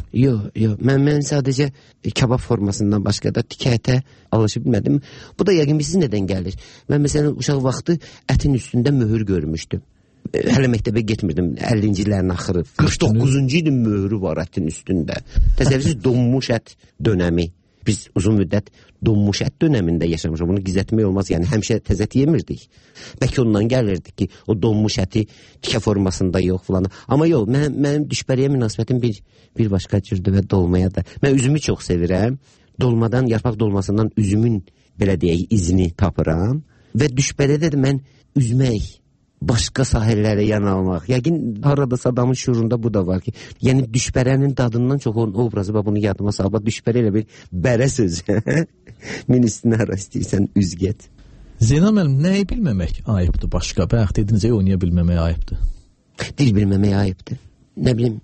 Yox. Mən sadəcə kabab formasından başqa da tikə ətə alışıb bilmədim. Bu da yəqin siz nədən gəlir? Mən məsələn uşaq vaxtı ətin üstündə möhür görmüşdüm. Hələ məktəbə getmirdim, 50-ci illərin axırı. 49-cu ilin möhürü var ətin üstündə. Təsəvvürsüz donmuş ət dönəmi. Biz uzun müddət donmuş ət dönəmində yaşamışıq. Bunu gizlətmək olmaz. Yəni həmişə təzə ət yemirdik. Bəlkə ondan gəlirdi ki, o donmuş əti tikə formasında yox falan. Amma yox, mənim düşbəriyə münasibətim bir başqa cürdür və dolmaya da. Mən üzümü çox sevirəm. Dolmadan, yarpaq dolmasından üzümün belə deyək izini tapıram. Və düşbərədə də mən üzmək, başqa sahələrə yanalmaq. Yəqin haradasa adamın şuurunda bu da var ki, yəni düşbərənin dadından çox onun obrazı və bunu yadıma salıb, düşbərə ilə bir bərə sözü. Min üstünə ara istəyirsən, üz get. Zeynal müəllim, nəyi bilməmək ayıbdır başqa? Bayaq dediniz, oynaya bilməmək ayıbdır. Dil bilməmək ayıbdır. Nə bilim,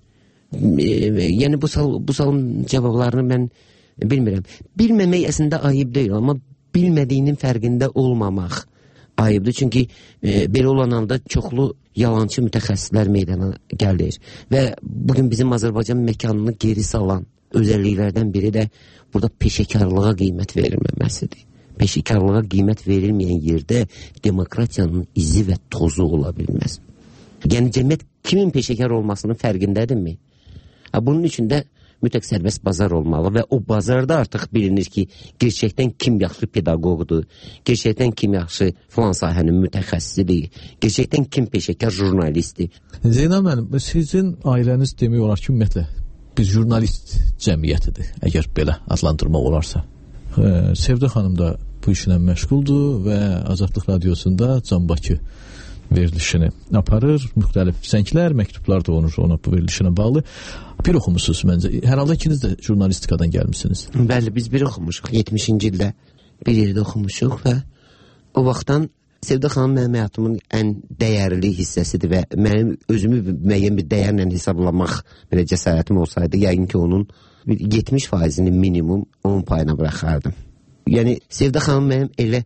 yəni bu sualın cavablarını mən bilmirəm. Bilməmək əslində ayıb deyil, amma bilmədiyinin fərqində olmamaq ayıbdır. Çünki belə olan anda çoxlu yalançı mütəxəssislər meydana gəlir. Və bugün bizim Azərbaycan məkanını geri salan özəlliklərdən biri də burada peşəkarlığa qiymət verilməməsidir. Peşəkarlığa qiymət verilməyən yerdə demokratiyanın izi və tozu ola bilməz. Yəni cəmiyyət kimin peşəkar olmasının fərqindədirmi? Bunun üçün də mütləq sərbəst bazar olmalı və o bazarda artıq bilinir ki, gerçəkdən kim yaxşı pedaqoqdur, gerçəkdən kim yaxşı filan sahənin mütəxəssisidir, gerçəkdən kim peşəkar jurnalistdir. Zeynal müəllim, sizin ailəniz demək olar ki, ümumiyyətlə bir jurnalist cəmiyyətidir, əgər belə adlandırmaq olarsa. Sevdə xanım da bu işlə məşğuldur və Azadlıq Radiosunda Can Bakı verilişini aparır, müxtəlif zənglər, məktublar da olunur ona bu verilişinə bağlı. Bir oxumusunuz məncə. Hər halda ikiniz də jurnalistikadan gəlmişsiniz. Bəli, biz bir oxumuşuq. 70-ci ildə bir yerdə oxumuşuq və o vaxtdan Sevdə xanım mənim həyatımın ən dəyərli hissəsidir və mənim özümü müəyyən bir dəyərlə hesablamaq belə cəsarətim olsaydı, yəqin ki, onun 70%-ni minimum onun payına bıraxardım. Yəni, Sevdə xanım mənim elə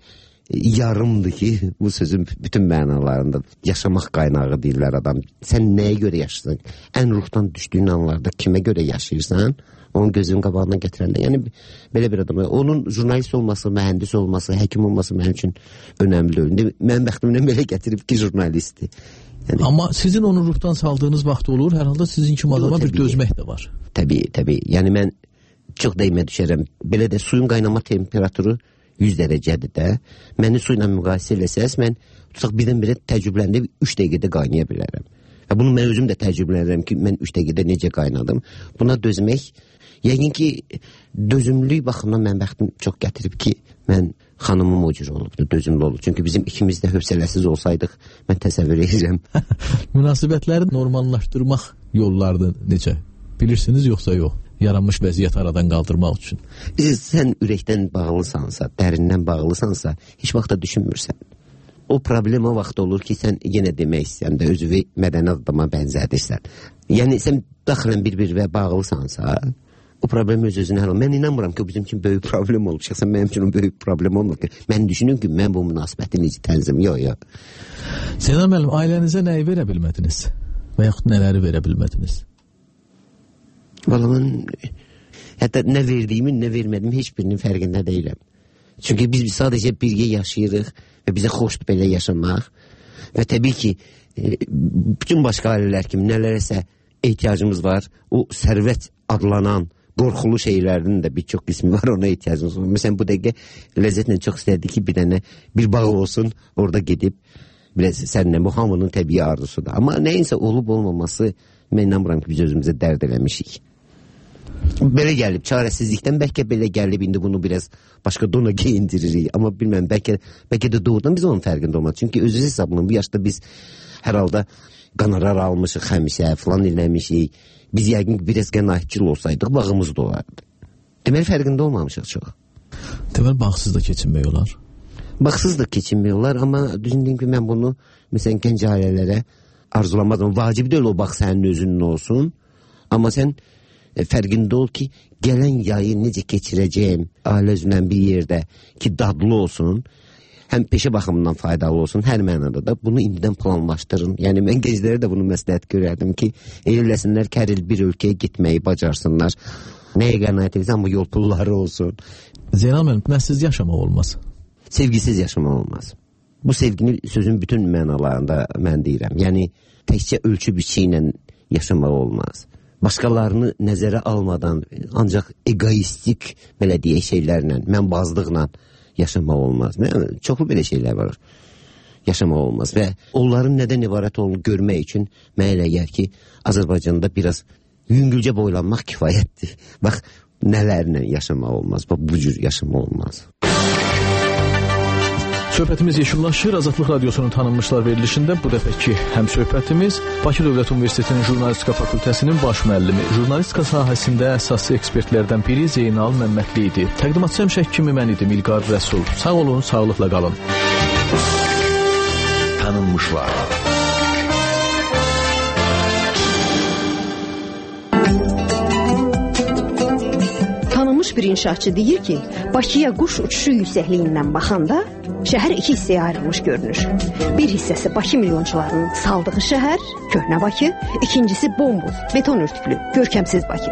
yarımdır ki, bu sözün bütün mənalarında yaşamaq qaynağı deyirlər adam. Sən nəyə görə yaşayırsan? Ən ruhdan düşdüyün anlarda kimə görə yaşayırsan? Onun gözünün qabağına gətirəndə. Yəni belə bir adam. Onun jurnalist olması, mühəndis olması, həkim olması mənim üçün önəmli deyil. Mənim bəxtimdən belə gətirib ki, jurnalistdir. Yəni, amma sizin onu ruhdan saldığınız vaxt olur, hər halda sizin kimi adama bir dözmək də var. Təbii. Yəni mən çox dəymə düşərəm. Belə də suyun qaynama temperaturu 100 dərəcədir də. Məni su ilə müqayisə eləsəz, mən tutaq birdən-birə təcrübələnib 3 dəqiqədə qaynaya bilərəm. Və bunu mən özüm də təcrübələnirəm ki, mən 3 dəqiqədə necə qaynadım. Buna dözmək, yəqin ki, dözümlülük baxımdan mən bəxtim çox gətirib ki, mən xanımım o cür olub, dözümlü olub. Çünki bizim ikimiz də hövsələsiz olsaydıq, mən təsəvvür edirəm. Münasibətləri normallaşdırmaq yollardır necə? Bilirsiniz, yoxsa yox? Yaranmış vəziyyət aradan qaldırmaq üçün. Sən ürəkdən bağlısansa, dərindən bağlısansa, heç vaxt da düşünmürsən. O problem o vaxt olur ki, sən yenə demək istəyən də özüvü mədəni adama bənzədirsən. Yəni, sən daxilən bir-birə bağlısansa, o problem öz-özünə həll olur. Mən inanmıram ki, o bizim üçün böyük problem olub. Şəxsən mənim üçün o böyük problem olmur ki, mən düşünürüm ki, mən bu münasibəti necə tənzim, yox. Zeynal müəllim, ailənizə nəyi verə bilmədiniz? Və yaxud nələri verə bilmədiniz? Valla mən hətta nə verdiyimin, nə vermədim heç birinin fərqində deyiləm. Çünki biz sadəcə birgə yaşayırıq və bizə xoşdur belə yaşamaq. Və təbii ki, bütün başqa ailələr kimi nələrəsə ehtiyacımız var. O sərvət adlanan qorxulu şeylərin də bir çox qismi var, ona ehtiyacımız var. Məsələn, bu dəqiqə ləzzətlə çox istərdik ki, bir bağ olsun, orada gedib səninlə, bu hamının təbii arzusudur. Amma nəyinsə olub olmaması, mən inanmıram ki, biz özümüzə dərd eləmişik. Belə gəlib, çarəsizlikdən bəlkə belə gəlib, indi bunu biraz başqa dona geyindiririk. Amma bilməm, bəlkə də doğrudan biz onun fərqində olmadı. Çünki özü hesabının bu yaşda biz hər halda qanarar almışıq həmişə, falan eləmişik. Biz yəqin biraz qənaətçil olsaydıq, bağımız da olardı. Deməli, fərqində olmamışıq çox. Deməli, bağsız da keçinmək olar. Bağsız da keçinmək olar, amma düzündüyüm ki, mən bunu, məsələn, gənc ailələrə arzulamadım. Vacib deyil o bağ sənin özünün olsun, amma sən fərqində ol ki, gələn yayı necə keçirəcəyim ailə üzrən bir yerdə ki, dadlı olsun, həm peşə baxımından faydalı olsun, hər mənada da bunu indidən planlaşdırın. Yəni, mən gənclərə də bunu məsləhət görərdim ki, eləsinlər ki, hər il bir ölkəyə getməyi bacarsınlar. Nəyə qənaət edirsən, amma yol pulları olsun. Zeynal müəllim, məhsiz yaşamaq olmaz. Sevgisiz yaşamaq olmaz. Bu sevgini sözün bütün mənalarında mən deyirəm. Yəni, təkcə ölçü biçi ilə yaşamaq olmaz. Başqalarını nəzərə almadan, ancaq egoistik, belə deyək şeylərlə, mənbazlıqla yaşamaq olmaz. Çoxlu belə şeylər var. Yaşamaq olmaz və onların nədən ibarət olduğunu görmək üçün mən elə gəlir ki, Azərbaycanda biraz yüngülcə boylanmaq kifayətdir. Bax, nələrlə yaşamaq olmaz, bu cür yaşamaq olmaz. Söhbətimiz yeşillaşır. Azadlıq Radiosunun tanınmışlar verilişində bu dəfəki həmsöhbətimiz Bakı Dövlət Universitetinin Jurnalistika Fakültəsinin baş müəllimi, jurnalistika sahəsində əsaslı ekspertlərdən biri Zeynal Məmmədli idi. Təqdimatçı həmşək kimi mən idim İlqar Rəsul. Sağ olun, sağlıqla qalın. Tanınmışlar. Tanınmış bir inşaatçı deyir ki, Bakıya quş uçuşu yüksəkliyindən baxanda şəhər iki hissəyə ayrılmış görünür. Bir hissəsi Bakı milyonçularının saldığı şəhər, köhnə Bakı, ikincisi bomboz, beton örtüklü, görkəmsiz Bakı.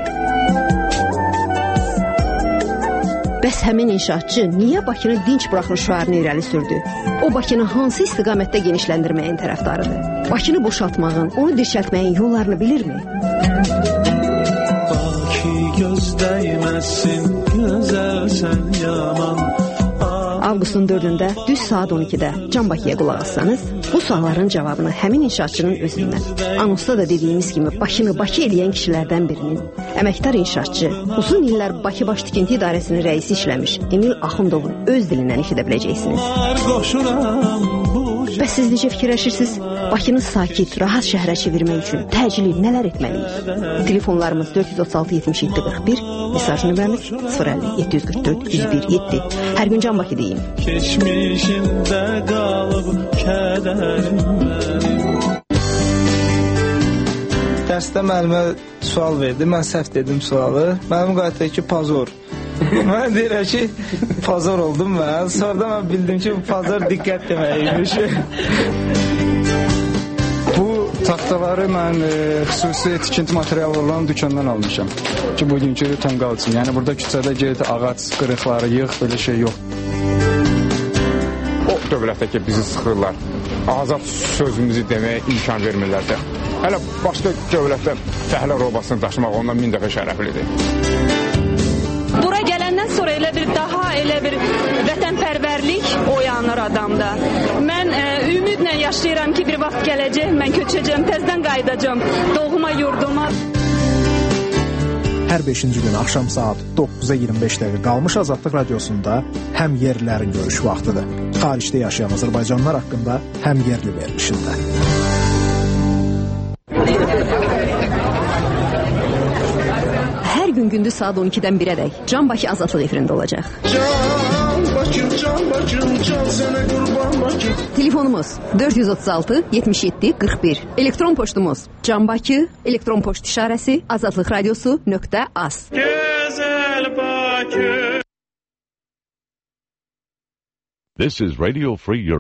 Bəs həmin inşaatçı niyə Bakını dinç buraxın şüarını irəli sürdü? O Bakını hansı istiqamətdə genişləndirməyin tərəfdarıdır? Bakını boşaltmağın, onu dirçəltməyin yollarını bilirmi? Bakı göz dəyməsin, gözəlsən yaman. Avqustun 4-də düz saat 12-də Can Bakıya qulaq assanız, bu sualların cavabını həmin inşaatçının özündən, anonsda da dediyimiz kimi Bakını Bakı eləyən kişilərdən birinin, əməkdar inşaatçı, uzun illər Bakı Baş Tikinti İdarəsinin rəisi işləmiş Emil Axundovun öz dilindən eşidə biləcəksiniz. Bəs siz necə fikirləşirsiniz? Bakını sakit, rahat şəhərə çevirmək üçün təcili nələr etməliyik? Telefonlarımız 436-77-41, mesaj nömrəmiz 050-744-101-7. Hər gün Can Bakı deyin. Keçmişində qalıb kədərim mənim. Dərsdə müəllimə sual verdi, mən səhv dedim sualı. Müəllim qayıtdı ki, pozor. Mən deyirəm ki, pazar oldum mən. Sonradan mən bildim ki, pazar diqqət deməkmiş. Bu taxtaları mən xüsusi tikinti materialı olan dükkandan almışam. Ki, bugünkü tonqal üçün. Yəni, burada küçədə get, ağac qırıqları yığ, belə şey yox. O dövlətdə ki, bizi sıxırlar. Azad sözümüzü deməyə imkan vermirlər də. Hələ başqa dövlətdə fəhlə robasını daşımaq ondan 1000 dəfə şərəflidir. Bura gələndən sonra elə bir vətənpərvərlik oyanır adamda. Mən ümidlə yaşayıram ki, bir vaxt gələcək, mən köçəcəm, təzdən qayıdacam doğma yurduma. Hər 5-ci gün axşam saat 9-a 25 dəqiqə qalmış Azadlıq Radiosunda həm yerlilərin görüş vaxtıdır. Xaricdə yaşayan Azərbaycanlılar haqqında həm yerli verilişində. Hər gün gündüz saat 12-dən 1-ədək Can Bakı Azadlıq efirində olacaq. Can Bakım, can sənə qurban Bakım. Telefonumuz 436 77 41. Elektron poçtumuz canbaki, elektron poçt işarəsi azadlıqradiosu.az. Gözəl Bakı. This is Radio Free Europe.